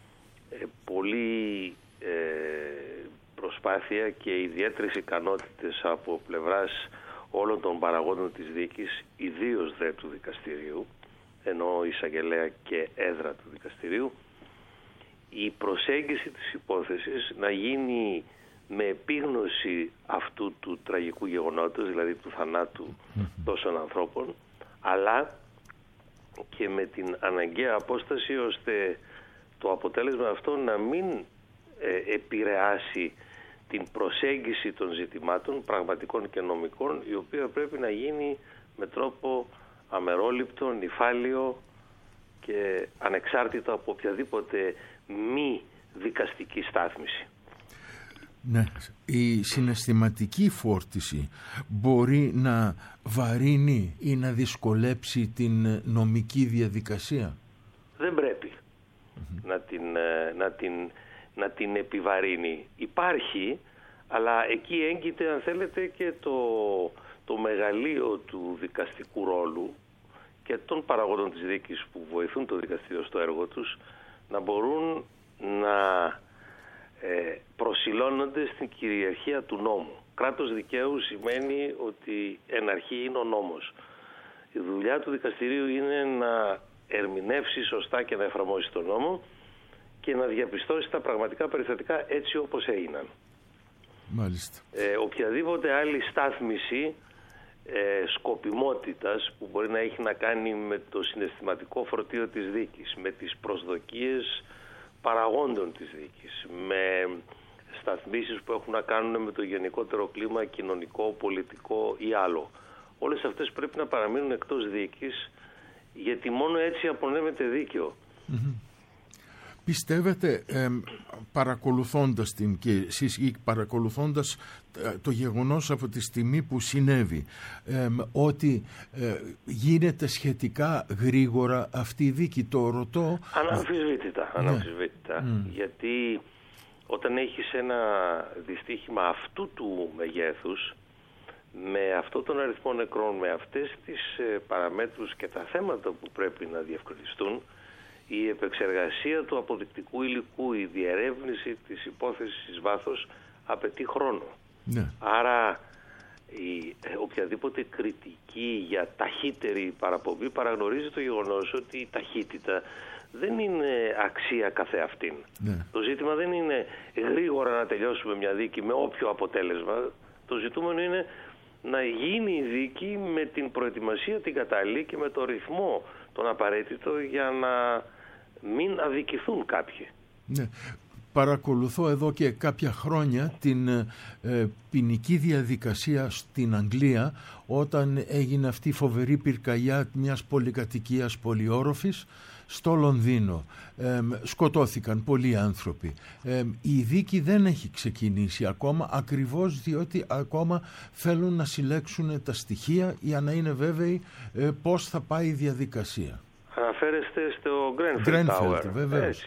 πολύ προσπάθεια και ιδιαίτερες ικανότητες από πλευράς όλων των παραγόντων της δίκης, ιδίως δε του δικαστηρίου, ενώ εισαγγελέα και έδρα του δικαστηρίου, η προσέγγιση της υπόθεσης να γίνει με επίγνωση αυτού του τραγικού γεγονότος, δηλαδή του θανάτου τόσων ανθρώπων, αλλά και με την αναγκαία απόσταση ώστε το αποτέλεσμα αυτό να μην επηρεάσει την προσέγγιση των ζητημάτων πραγματικών και νομικών, η οποία πρέπει να γίνει με τρόπο αμερόληπτο, νηφάλιο και ανεξάρτητο από οποιαδήποτε μη δικαστική στάθμιση. Ναι, η συναισθηματική φόρτιση μπορεί να βαρύνει ή να δυσκολέψει την νομική διαδικασία. Δεν πρέπει να την επιβαρύνει. Υπάρχει, αλλά εκεί έγκυται, αν θέλετε, και το μεγαλείο του δικαστικού ρόλου και των παραγόντων της δίκης που βοηθούν το δικαστήριο στο έργο τους να μπορούν να προσηλώνονται στην κυριαρχία του νόμου. Κράτος δικαίου σημαίνει ότι εν αρχή είναι ο νόμος. Η δουλειά του δικαστηρίου είναι να ερμηνεύσει σωστά και να εφαρμόσει τον νόμο και να διαπιστώσει τα πραγματικά περιστατικά έτσι όπως έγιναν. Μάλιστα. Οποιαδήποτε άλλη στάθμιση σκοπιμότητας που μπορεί να έχει να κάνει με το συναισθηματικό φορτίο της δίκης, με τις προσδοκίες παραγόντων της δίκης, με σταθμίσεις που έχουν να κάνουν με το γενικότερο κλίμα κοινωνικό, πολιτικό ή άλλο. Όλες αυτές πρέπει να παραμείνουν εκτός δίκης, γιατί μόνο έτσι απονέμεται δίκαιο. Πιστεύετε, παρακολουθώντας την και εσείς ή παρακολουθώντας το γεγονός από τη στιγμή που συνέβη, ότι γίνεται σχετικά γρήγορα αυτή η δίκη? Το ρωτώ. Αναμφισβήτητα. Γιατί όταν έχεις ένα δυστύχημα αυτού του μεγέθους, με αυτόν τον αριθμό νεκρών, με αυτές τις παραμέτρους και τα θέματα που πρέπει να διευκρινιστούν, η επεξεργασία του αποδεικτικού υλικού, η διερεύνηση της υπόθεσης εις βάθος απαιτεί χρόνο. Ναι. Άρα οποιαδήποτε κριτική για ταχύτερη παραπομπή παραγνωρίζει το γεγονός ότι η ταχύτητα δεν είναι αξία καθεαυτήν. Ναι. Το ζήτημα δεν είναι γρήγορα να τελειώσουμε μια δίκη με όποιο αποτέλεσμα. Το ζητούμενο είναι να γίνει η δίκη με την προετοιμασία την κατάλληλη και με το ρυθμό τον απαραίτητο για να μην αδικηθούν κάποιοι. Ναι. Παρακολουθώ εδώ και κάποια χρόνια την ποινική διαδικασία στην Αγγλία, όταν έγινε αυτή η φοβερή πυρκαγιά μιας πολυκατοικίας πολυόροφης στο Λονδίνο. Σκοτώθηκαν πολλοί άνθρωποι. Η δίκη δεν έχει ξεκινήσει ακόμα, ακριβώς διότι ακόμα θέλουν να συλλέξουν τα στοιχεία για να είναι βέβαιοι πώς θα πάει η διαδικασία. Αναφέρεστε στο Grenfell Tower. Βεβαίως.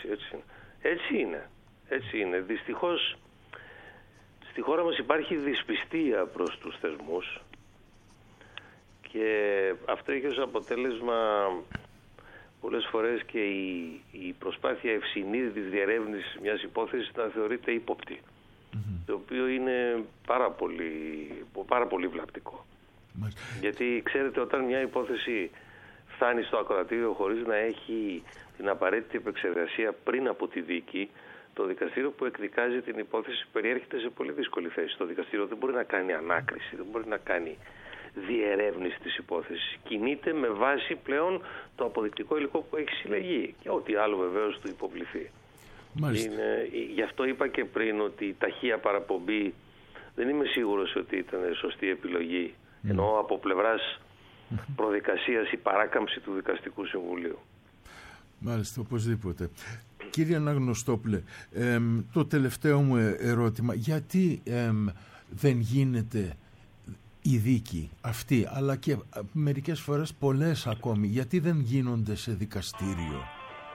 Έτσι είναι. Δυστυχώς στη χώρα μας υπάρχει δυσπιστία προς τους θεσμούς και αυτό έχει ως αποτέλεσμα πολλές φορές και η προσπάθεια ευσυνείδητης διερεύνησης μιας υπόθεσης να θεωρείται ύποπτη, το οποίο είναι πάρα πολύ βλαπτικό. Γιατί ξέρετε, όταν μια υπόθεση φτάνει στο ακροατήριο χωρίς να έχει την απαραίτητη επεξεργασία πριν από τη δίκη, το δικαστήριο που εκδικάζει την υπόθεση περιέρχεται σε πολύ δύσκολη θέση. Το δικαστήριο δεν μπορεί να κάνει ανάκριση, δεν μπορεί να κάνει διερεύνηση της υπόθεσης. Κινείται με βάση πλέον το αποδεικτικό υλικό που έχει συλλεγεί και ό,τι άλλο βεβαίως του υποβληθεί. Γι' αυτό είπα και πριν ότι η ταχεία παραπομπή δεν είμαι σίγουρος ότι ήταν σωστή επιλογή, ενώ από πλευράς προδικασίας η παράκαμψη του Δικαστικού Συμβουλίου. Μάλιστα, οπωσδήποτε. Κύριε Αναγνωστόπουλε, το τελευταίο μου ερώτημα, γιατί δεν γίνεται η δίκη αυτή, αλλά και μερικές φορές πολλές ακόμη, γιατί δεν γίνονται σε δικαστήριο?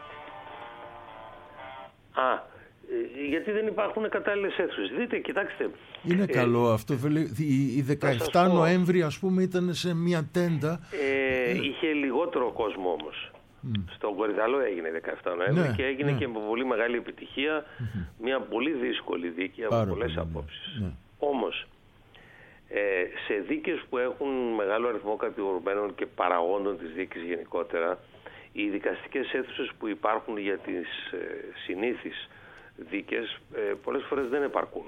Γιατί δεν υπάρχουν κατάλληλες αίθουσες. Δείτε, κοιτάξτε. Είναι καλό αυτό. Η 17 Νοέμβρη, ας πούμε, ήταν σε μια τέντα. Είχε λιγότερο κόσμο όμως. Στον Κορυδαλό έγινε 17 Νοέμβρη και έγινε και με πολύ μεγάλη επιτυχία μια πολύ δύσκολη δίκη από πολλές απόψεις. Όμως, σε δίκες που έχουν μεγάλο αριθμό κατηγορουμένων και παραγόντων της δίκης γενικότερα, οι δικαστικές αίθουσες που υπάρχουν για τις συνήθεις δίκες πολλές φορές δεν επαρκούν.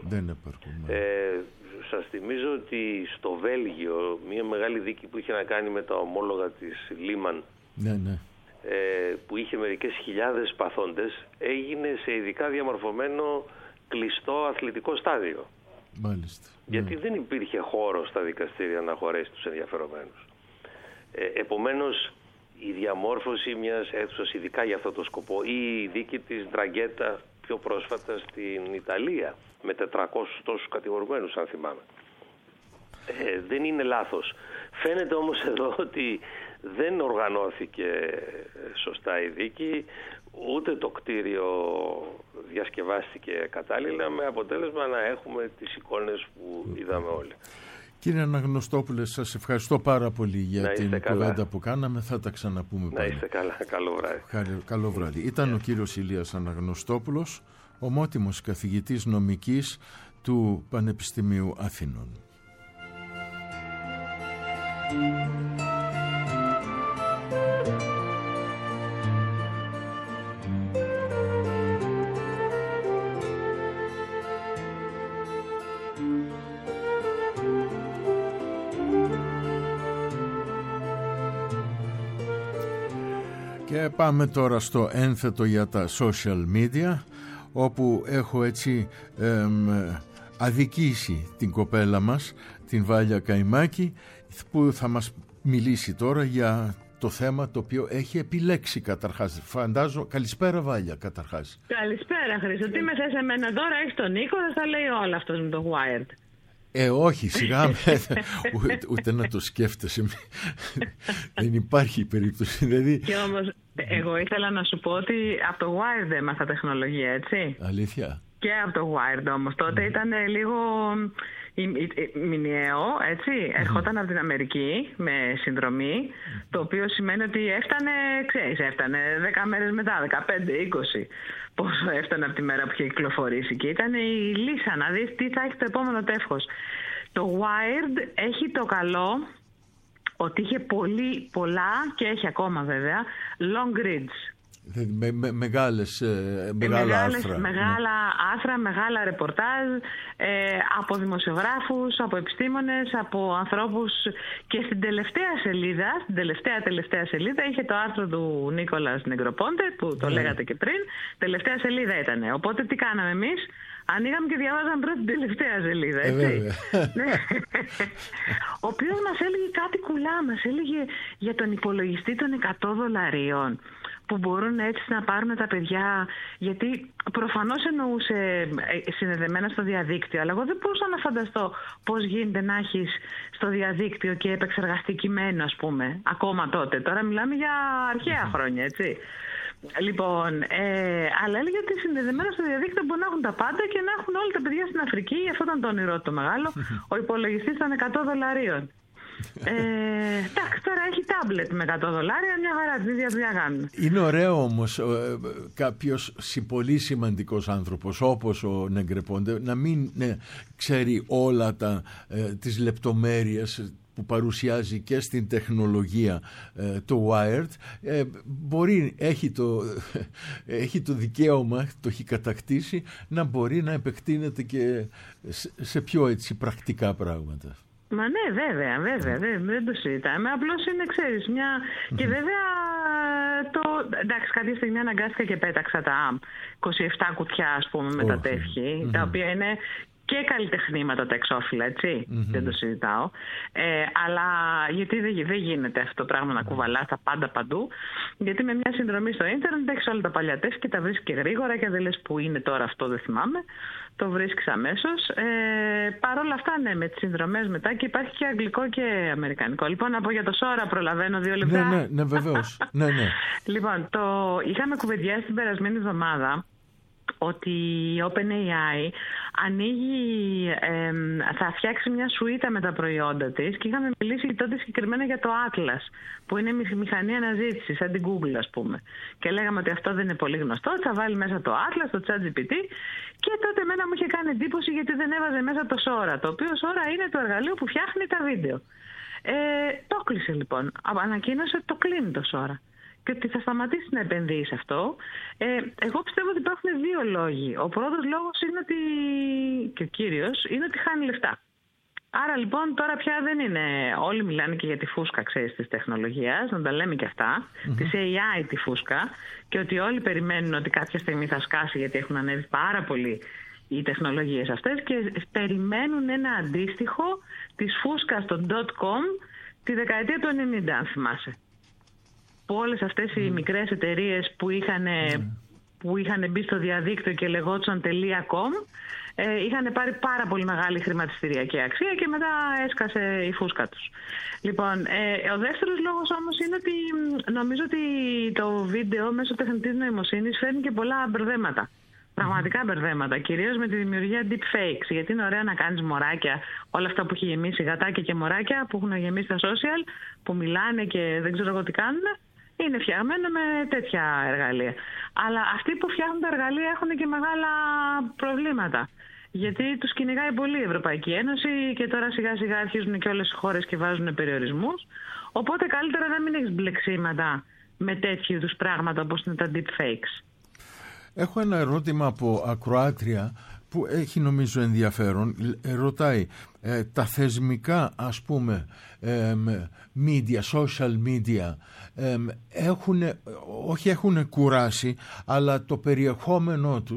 Σας θυμίζω ότι στο Βέλγιο μια μεγάλη δίκη που είχε να κάνει με τα ομόλογα της Λίμαν, που είχε μερικές χιλιάδες παθόντες, έγινε σε ειδικά διαμορφωμένο κλειστό αθλητικό στάδιο. Μάλιστα. Γιατί δεν υπήρχε χώρο στα δικαστήρια να χωρέσει τους ενδιαφερομένους. Επομένως, η διαμόρφωση μιας αίθουσας ειδικά για αυτό το σκοπό, ή η δίκη της Ντραγκέτα πιο πρόσφατα στην Ιταλία με 400 τόσους κατηγορουμένους, αν θυμάμαι, δεν είναι λάθος. Φαίνεται όμως εδώ ότι δεν οργανώθηκε σωστά η δίκη, ούτε το κτίριο διασκευάστηκε κατάλληλα, με αποτέλεσμα να έχουμε τις εικόνες που είδαμε όλοι. Κύριε Αναγνωστόπουλε, σας ευχαριστώ πάρα πολύ για την κουβέντα που κάναμε. Θα τα ξαναπούμε πάλι. Να είστε καλά. Καλό βράδυ. Καλό βράδυ. Ήταν ο κύριος Ηλίας Αναγνωστόπουλος, ομότιμος καθηγητής νομικής του Πανεπιστημίου Αθηνών. Και πάμε τώρα στο ένθετο για τα social media, όπου έχω έτσι αδικήσει την κοπέλα μας, την Βάλια Καϊμάκη, που θα μας μιλήσει τώρα για το θέμα το οποίο έχει επιλέξει καταρχάς. Φαντάζω. Καλησπέρα Βάλια καταρχάς. Καλησπέρα Χρήστο. Τι με θες εμένα τώρα, έχεις τον Νίκο, θα λέει όλα αυτός με το Wired. Όχι, σιγά ούτε να το σκέφτεσαι. Δεν υπάρχει περίπτωση. Δηλαδή... Και όμως εγώ ήθελα να σου πω ότι από το Wired έμαθα τεχνολογία, έτσι. Αλήθεια. Και από το Wired όμως. Τότε ήταν λίγο μηνιαίο, έτσι. Ερχόταν από την Αμερική με συνδρομή, το οποίο σημαίνει ότι έφτανε 10 μέρες μετά, 15-20. Πόσο έφτανε από τη μέρα που είχε κυκλοφορήσει. Και ήταν η λύσα να δεις τι θα έχει το επόμενο τεύχος. Το Wired έχει το καλό ότι είχε πολλά και έχει ακόμα βέβαια long reads. Μεγάλα άθρα, μεγάλα ρεπορτάζ από δημοσιογράφους, από επιστήμονες, από ανθρώπους. Και στην τελευταία σελίδα είχε το άρθρο του Νίκολας Νεγκροπόντε που το λέγατε και πριν. Τελευταία σελίδα ήταν. Οπότε τι κάναμε εμείς? Ανοίγαμε και διαβάζαμε πρώτα την τελευταία σελίδα, έτσι. Ο οποίος μας έλεγε κάτι κουλά, μας έλεγε για τον υπολογιστή των $100 που μπορούν έτσι να πάρουν τα παιδιά, γιατί προφανώς εννοούσε συνδεδεμένα στο διαδίκτυο, αλλά εγώ δεν μπορούσα να φανταστώ πώς γίνεται να έχεις στο διαδίκτυο και επεξεργαστεί κειμένο, ας πούμε, ακόμα τότε. Τώρα μιλάμε για αρχαία χρόνια, έτσι. Λοιπόν, αλλά έλεγε ότι συνδεδεμένα στο διαδίκτυο μπορούν να έχουν τα πάντα και να έχουν όλα τα παιδιά στην Αφρική. Αυτό ήταν το όνειρό το μεγάλο. Ο υπολογιστής των $100. Εντάξει, τώρα έχει τάμπλετ με $100, μια χαρά, την ίδια δουλειά κάνουν. Είναι ωραίο όμως κάποιος πολύ σημαντικός άνθρωπος όπως ο Νεγκρεπόντε να μην ξέρει όλα τις λεπτομέρειες που παρουσιάζει και στην τεχνολογία το Wired. Έχει το δικαίωμα, το έχει κατακτήσει, να μπορεί να επεκτείνεται και σε πιο έτσι πρακτικά πράγματα. Μα ναι, βέβαια, δεν το συζητάμε. Απλώς είναι, ξέρεις, και βέβαια εντάξει, κάποια στιγμή αναγκάστηκα και πέταξα τα 27 κουτιά, ας πούμε, με τα τεύχη, τα οποία είναι και καλλιτεχνήματα τα εξώφυλλα, έτσι, δεν το συζητάω. Αλλά γιατί δεν γίνεται αυτό το πράγμα να κουβαλάς τα πάντα παντού, γιατί με μια συνδρομή στο ίντερνετ έχεις όλα τα παλιά τεύχη και τα βρίσκεις και γρήγορα και δεν λες που είναι τώρα αυτό, δεν θυμάμαι. Το βρίσκεις αμέσως. Παρ' όλα αυτά, ναι, με τις συνδρομές μετά και υπάρχει και αγγλικό και αμερικανικό. Λοιπόν, να πω για το Sora, προλαβαίνω 2 λεπτά. Ναι, βεβαίως. Ναι. Λοιπόν, είχαμε κουβεντιάσει την περασμένη εβδομάδα ότι η OpenAI θα φτιάξει μια σουίτα με τα προϊόντα της και είχαμε μιλήσει τότε συγκεκριμένα για το Atlas, που είναι μηχανή αναζήτησης, σαν την Google, ας πούμε. Και λέγαμε ότι αυτό δεν είναι πολύ γνωστό, θα βάλει μέσα το Atlas, το ChatGPT, και τότε εμένα μου είχε κάνει εντύπωση γιατί δεν έβαζε μέσα το Sora, το οποίο Sora είναι το εργαλείο που φτιάχνει τα βίντεο. Το κλείσε λοιπόν, ανακοίνωσε ότι το κλείνει το Sora και ότι θα σταματήσει να επενδύει σε αυτό. Εγώ πιστεύω ότι υπάρχουν 2 λόγοι. Ο πρώτος λόγος είναι ότι, και ο κύριος, είναι ότι χάνει λεφτά. Άρα λοιπόν τώρα πια δεν είναι, όλοι μιλάνε και για τη φούσκα, ξέρεις, της τεχνολογίας, να τα λέμε και αυτά, της AI τη φούσκα, και ότι όλοι περιμένουν ότι κάποια στιγμή θα σκάσει γιατί έχουν ανέβει πάρα πολύ οι τεχνολογίες αυτές και περιμένουν ένα αντίστοιχο της φούσκας των .com τη δεκαετία του 90, αν θυμάσαι. Που όλες αυτές οι μικρές εταιρείες που είχαν μπει στο διαδίκτυο και λεγόντουσαν .com είχαν πάρει πάρα πολύ μεγάλη χρηματιστηριακή αξία και μετά έσκασε η φούσκα τους. Λοιπόν, ο δεύτερος λόγος όμως είναι ότι νομίζω ότι το βίντεο μέσω τεχνητής νοημοσύνης φέρνει και πολλά μπερδέματα. Πραγματικά μπερδέματα, κυρίως με τη δημιουργία deepfakes, γιατί είναι ωραία να κάνεις μωράκια, όλα αυτά που έχει γεμίσει, γατάκια και μωράκια που έχουν γεμίσει στα social, που μιλάνε και δεν ξέρω εγώ τι κάνουν, είναι φτιαγμένο με τέτοια εργαλεία. Αλλά αυτοί που φτιάχνουν τα εργαλεία έχουν και μεγάλα προβλήματα. Γιατί τους κυνηγάει πολύ η Ευρωπαϊκή Ένωση και τώρα σιγά σιγά αρχίζουν και όλες οι χώρες και βάζουν περιορισμούς. Οπότε καλύτερα να μην έχεις μπλεξίματα με τέτοιου είδους πράγματα όπως είναι τα deepfakes. Έχω ένα ερώτημα από ακροάτρια που έχει νομίζω ενδιαφέρον. Ρωτάει, τα θεσμικά, ας πούμε, media, social media, έχουν κουράσει, αλλά το περιεχόμενό τους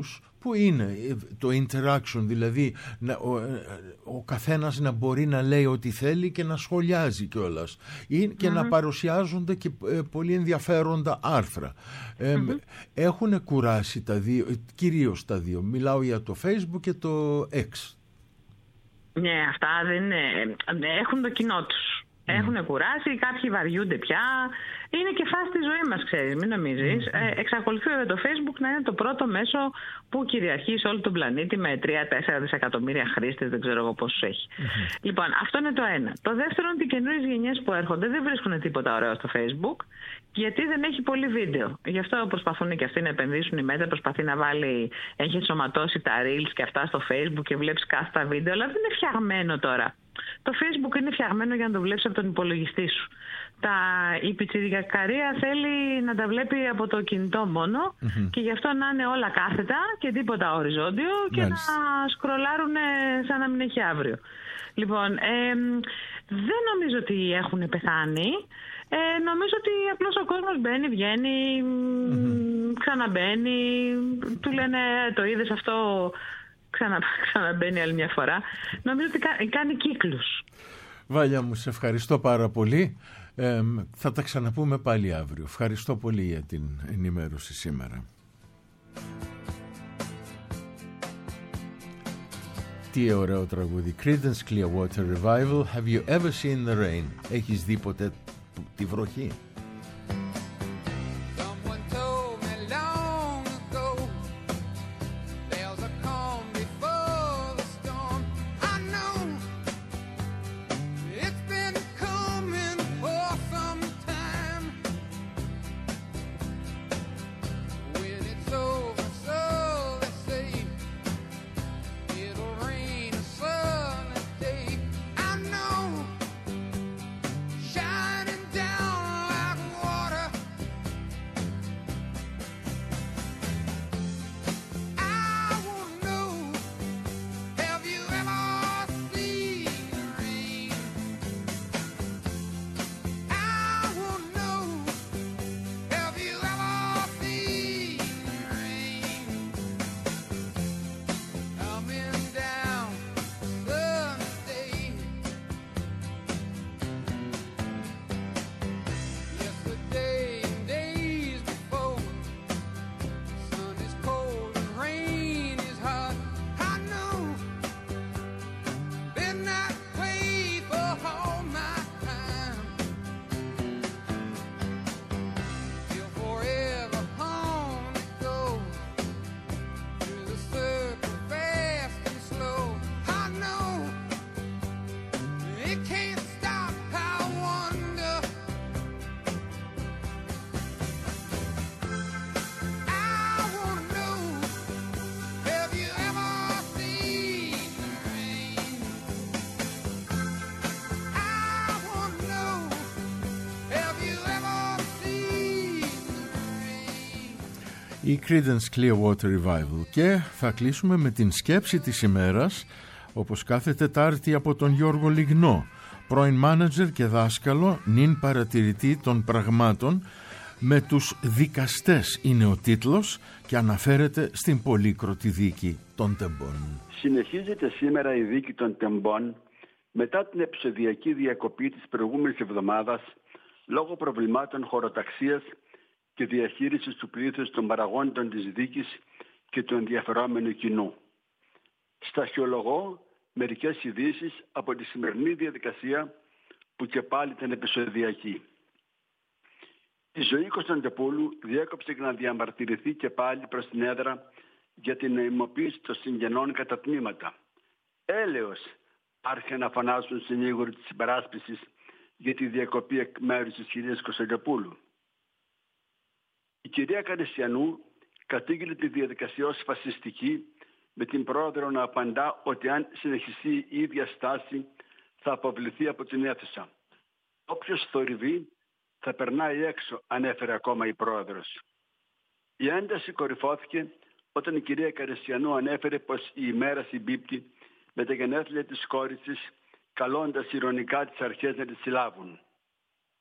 που είναι το interaction, δηλαδή ο καθένας να μπορεί να λέει ό,τι θέλει και να σχολιάζει κιόλας και να παρουσιάζονται και πολύ ενδιαφέροντα άρθρα. Έχουν κουράσει τα δύο, κυρίως τα δύο. Μιλάω για το Facebook και το X. Ναι, αυτά έχουν το κοινό τους. Έχουν κουράσει, κάποιοι βαριούνται πια. Είναι και φάση τη ζωή μας, ξέρεις, μην νομίζεις. Εξακολουθεί το Facebook να είναι το πρώτο μέσο που κυριαρχεί σε όλο τον πλανήτη με 3-4 δισεκατομμύρια χρήστες, δεν ξέρω εγώ πόσους έχει. Λοιπόν, αυτό είναι το ένα. Το δεύτερο είναι ότι οι καινούριες γενιές που έρχονται δεν βρίσκουν τίποτα ωραίο στο Facebook, γιατί δεν έχει πολύ βίντεο. Γι' αυτό προσπαθούν και αυτοί να επενδύσουν. Η Meta προσπαθεί να βάλει, έχει ενσωματώσει τα Reels και αυτά στο Facebook και βλέπεις κάστα βίντεο, αλλά δεν είναι φτιαγμένο τώρα. Το Facebook είναι φτιαγμένο για να το βλέπεις από τον υπολογιστή σου. Η πιτσιρικαρία θέλει να τα βλέπει από το κινητό μόνο και γι' αυτό να είναι όλα κάθετα και τίποτα οριζόντιο και να σκρολάρουν σαν να μην έχει αύριο. Λοιπόν, δεν νομίζω ότι έχουν πεθάνει. Νομίζω ότι απλώς ο κόσμος μπαίνει, βγαίνει, ξαναμπαίνει, του λένε το είδες αυτό, ξαναμπαίνει άλλη μια φορά. Νομίζω ότι κάνει κύκλους. Βάλια μου, σε ευχαριστώ πάρα πολύ. Θα τα ξαναπούμε πάλι αύριο. Ευχαριστώ πολύ για την ενημέρωση σήμερα. Τι ωραίο τραγούδι. Creedence Clearwater Revival. Have you ever seen the rain? Έχεις δει ποτέ τη βροχή? Η Creedence Clearwater Revival. Και θα κλείσουμε με την σκέψη της ημέρας, όπως κάθε Τετάρτη, από τον Γιώργο Λιγνό, πρώην μάνατζερ και δάσκαλο, νυν παρατηρητή των πραγμάτων. Με τους δικαστές είναι ο τίτλος και αναφέρεται στην πολύκροτη δίκη των Τεμπών. Συνεχίζεται σήμερα η δίκη των Τεμπών μετά την επεισοδιακή διακοπή της προηγούμενης εβδομάδας λόγω προβλημάτων χωροταξίας και διαχείρισης του πλήθους των παραγόντων της δίκης και του ενδιαφερόμενου κοινού. Σταχυολογώ μερικές ειδήσεις από τη σημερινή διαδικασία που και πάλι ήταν επεισοδιακή. Η ζωή Κωνσταντοπούλου διέκοψε για να διαμαρτυρηθεί και πάλι προς την έδρα για την νοημοποίηση των συγγενών κατά τμήματα. Έλεος άρχισε να φωνάζουν συνήγοροι της υπεράσπισης για τη διακοπή εκ μέρους της κυρίας Κωνσταντοπούλου. Η κυρία Καρεσιανού κατήγγειλε τη διαδικασία ως φασιστική, με την πρόεδρο να απαντά ότι αν συνεχιστεί η ίδια στάση θα αποβληθεί από την αίθουσα. Όποιος θορυβεί θα περνάει έξω, ανέφερε ακόμα η πρόεδρος. Η ένταση κορυφώθηκε όταν η κυρία Καρεσιανού ανέφερε πως η ημέρα συμπίπτει με τα γενέθλια της κόρης της, καλώντας ειρωνικά τις αρχές να τις συλλάβουν.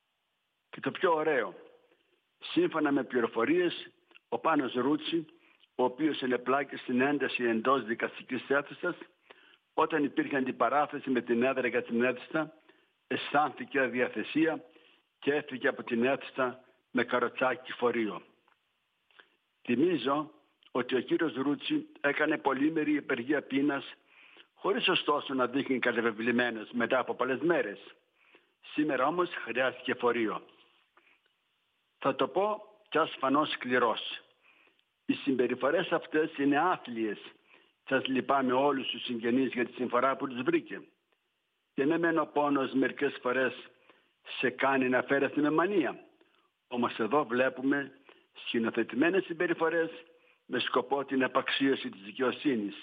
Και το πιο ωραίο, σύμφωνα με πληροφορίες, ο Πάνος Ρούτσι, ο οποίος ενεπλάκη στην ένταση εντός δικαστικής αίθουσας, όταν υπήρχε αντιπαράθεση με την έδρα για την αίθουσα, αισθάνθηκε αδιαθεσία και έφυγε από την αίθουσα με καροτσάκι φορείο. Θυμίζω ότι ο κύριος Ρούτσι έκανε πολύμερη υπεργία πείνας, χωρίς ωστόσο να δείχνει κατεβεβλημένος μετά από πολλές μέρες. Σήμερα όμως χρειάστηκε φορείο. Θα το πω κι ασφανώς σκληρός. Οι συμπεριφορές αυτές είναι άθλιες. Σας λυπάμαι όλους τους συγγενείς για τη συμφορά που τους βρήκε. Και ναι μεν ο πόνος μερικές φορές σε κάνει να φέρεσαι με μανία. Όμως εδώ βλέπουμε σκηνοθετημένες συμπεριφορές με σκοπό την απαξίωση της δικαιοσύνης.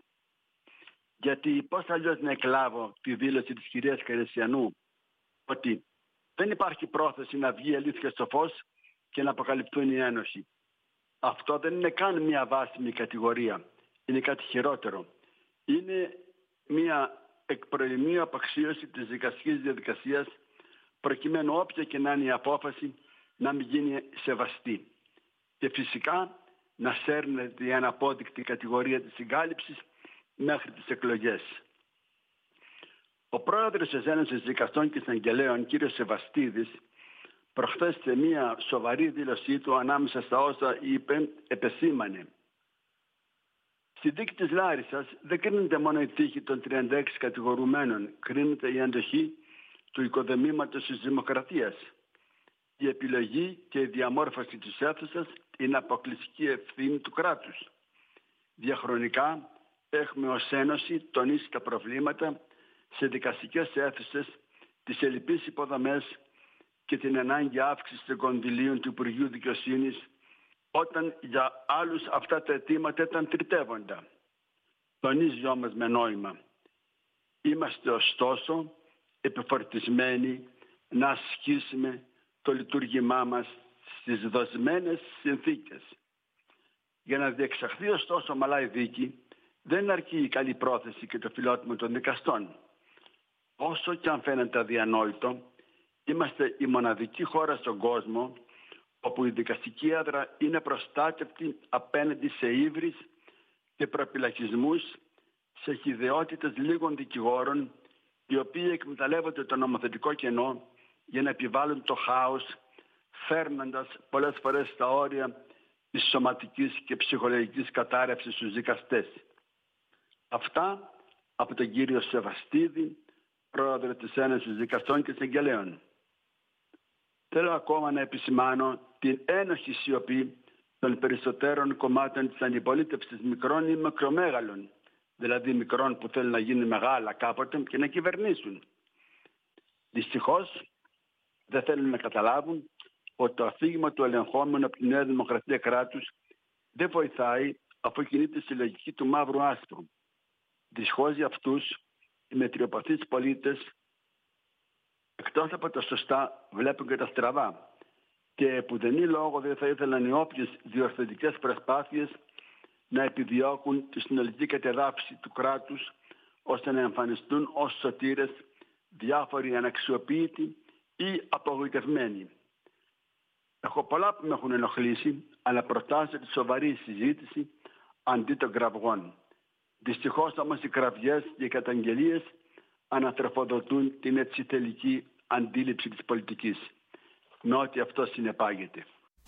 Γιατί πώς αλλιώς να εκλάβω τη δήλωση της κυρίας Καρεσιανού ότι δεν υπάρχει πρόθεση να βγει η αλήθεια στο φως και να αποκαλυφθούν οι ένοχοι. Αυτό δεν είναι καν μια βάσιμη κατηγορία. Είναι κάτι χειρότερο. Είναι μια εκ προημίου απαξίωση της δικαστικής διαδικασίας, προκειμένου όποια και να είναι η απόφαση να μην γίνει σεβαστή. Και φυσικά να σέρνεται η αναπόδεικτη κατηγορία της συγκάλυψης μέχρι τις εκλογές. Ο πρόεδρος της Ένωσης Δικαστών και Εισαγγελέων, κύριος Σεβαστίδης, προχθές σε μια σοβαρή δήλωσή του ανάμεσα στα όσα είπε, επεσήμανε: στη δίκη της Λάρισσας δεν κρίνεται μόνο η τύχη των 36 κατηγορουμένων, κρίνεται η αντοχή του οικοδομήματος της δημοκρατίας. Η επιλογή και η διαμόρφωση της αίθουσας είναι αποκλειστική ευθύνη του κράτους. Διαχρονικά έχουμε ως Ένωση τονίσει τα προβλήματα σε δικαστικές αίθουσες, τις ελλειπείς υποδομές και την ανάγκη αύξησης των κονδυλίων του Υπουργείου Δικαιοσύνης, όταν για άλλους αυτά τα αιτήματα ήταν τριτεύοντα. Τονίζει όμως με νόημα. Είμαστε ωστόσο επιφορτισμένοι να ασκήσουμε το λειτουργήμά μας στις δοσμένες συνθήκες. Για να διεξαχθεί ωστόσο ομαλά η δίκη, δεν αρκεί η καλή πρόθεση και το φιλότιμο των δικαστών. Όσο και αν φαίνεται αδιανόητο, είμαστε η μοναδική χώρα στον κόσμο όπου η δικαστική έδρα είναι προστάτευτη απέναντι σε ύβρις και προπυλακισμούς, σε χυδαιότητες λίγων δικηγόρων, οι οποίοι εκμεταλλεύονται το νομοθετικό κενό για να επιβάλλουν το χάος, φέρνοντας πολλές φορές στα όρια της σωματικής και ψυχολογικής κατάρρευσης στους δικαστές. Αυτά από τον κύριο Σεβαστίδη, πρόεδρο της Ένωσης Δικαστών και Εισαγγελέων. Θέλω ακόμα να επισημάνω την ένοχη σιωπή των περισσότερων κομμάτων της αντιπολίτευσης, μικρών ή μικρομέγαλων, δηλαδή μικρών που θέλουν να γίνουν μεγάλα κάποτε και να κυβερνήσουν. Δυστυχώς δεν θέλουν να καταλάβουν ότι το αφήγημα του ελεγχόμενου από τη Νέα Δημοκρατία κράτους δεν βοηθάει, αφού κινείται στη λογική του μαύρου άσπρου. Δυστυχώς για αυτούς οι μετριοπαθείς πολίτες, εκτός από τα σωστά, βλέπουν και τα στραβά. Και που δεν είναι λόγο δεν θα ήθελαν οι όποιες διορθωτικές προσπάθειες να επιδιώκουν τη συνολική κατεδάφιση του κράτους, ώστε να εμφανιστούν ως σωτήρες διάφοροι αναξιοποιητοί ή απογοητευμένοι. Έχω πολλά που με έχουν ενοχλήσει, αλλά προτάσω τη σοβαρή συζήτηση αντί των κραυγών. Δυστυχώς όμως οι κραυγές και οι καταγγελίες ανατροφοδοτούν την έτσι τελική αντίληψη της πολιτικής, με ό,τι αυτό συνεπάγεται.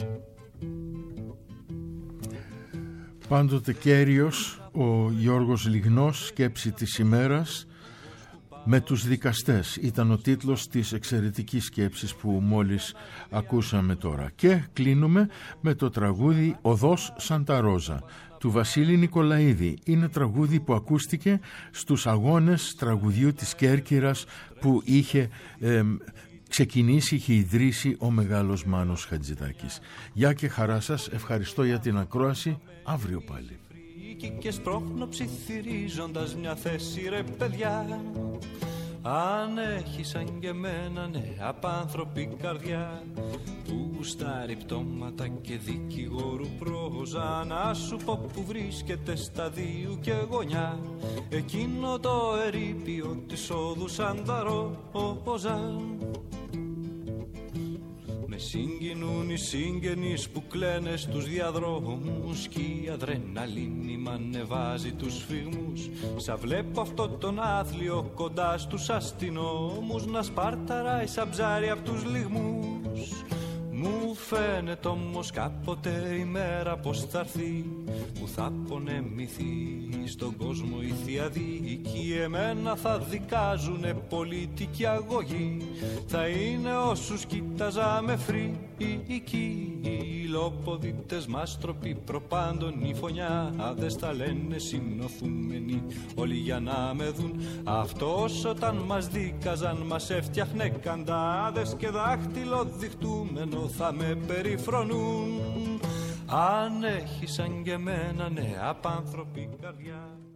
Πάντοτε κέριος ο Γιώργος Λιγνός, σκέψη της ημέρας με τους δικαστές, ήταν ο τίτλος της εξαιρετικής σκέψης που μόλις ακούσαμε τώρα. Και κλείνουμε με το τραγούδι «Οδός Σάντα Ρόζα» του Βασίλη Νικολαίδη. Είναι τραγούδι που ακούστηκε στους αγώνες τραγουδιού της Κέρκυρας που είχε ξεκινήσει, είχε ιδρύσει ο μεγάλος Μάνος Χατζηδάκης. Γεια και χαρά σας, ευχαριστώ για την ακρόαση, αύριο πάλι. Και σπρώχνω ψιθυρίζοντας μια θέση, ρε παιδιά, αν έχεις σαν και εμένα, ναι, απάνθρωπη καρδιά που γουστάρει πτώματα και δικηγόρου πρόζα, να σου πω που βρίσκεται σταδίου και γωνιά εκείνο το ερείπιο της όδου Σάντα Ρόζα. Με Συγκινούν οι συγγενείς που κλαίνε στους διαδρόμους κι η αδρεναλίνη μ' ανεβάζει τους σφυγμούς. Σα βλέπω αυτό τον άθλιο κοντά στους αστυνόμους να σπαρταράει σαν ψάρι απ' τους λυγμούς. Μου φαίνεται όμως κάποτε η μέρα πως θα έρθει που θα πονεμηθεί στον κόσμο η θεία δίκη. Εμένα θα δικάζουνε πολιτική αγωγή, θα είναι όσους κοίταζαμε φρίκοι. Οι λοποδίτες μας τροπή προπάντων οι φωνιάδες τα λένε συνοθούμενοι όλοι για να με δουν. Αυτός όταν μας δίκαζαν μας έφτιαχνε καντάδες και δάχτυλο διχτούμενο θα με περιφρονούν. Αν έχει σαν και εμένα απάνθρωπη καρδιά.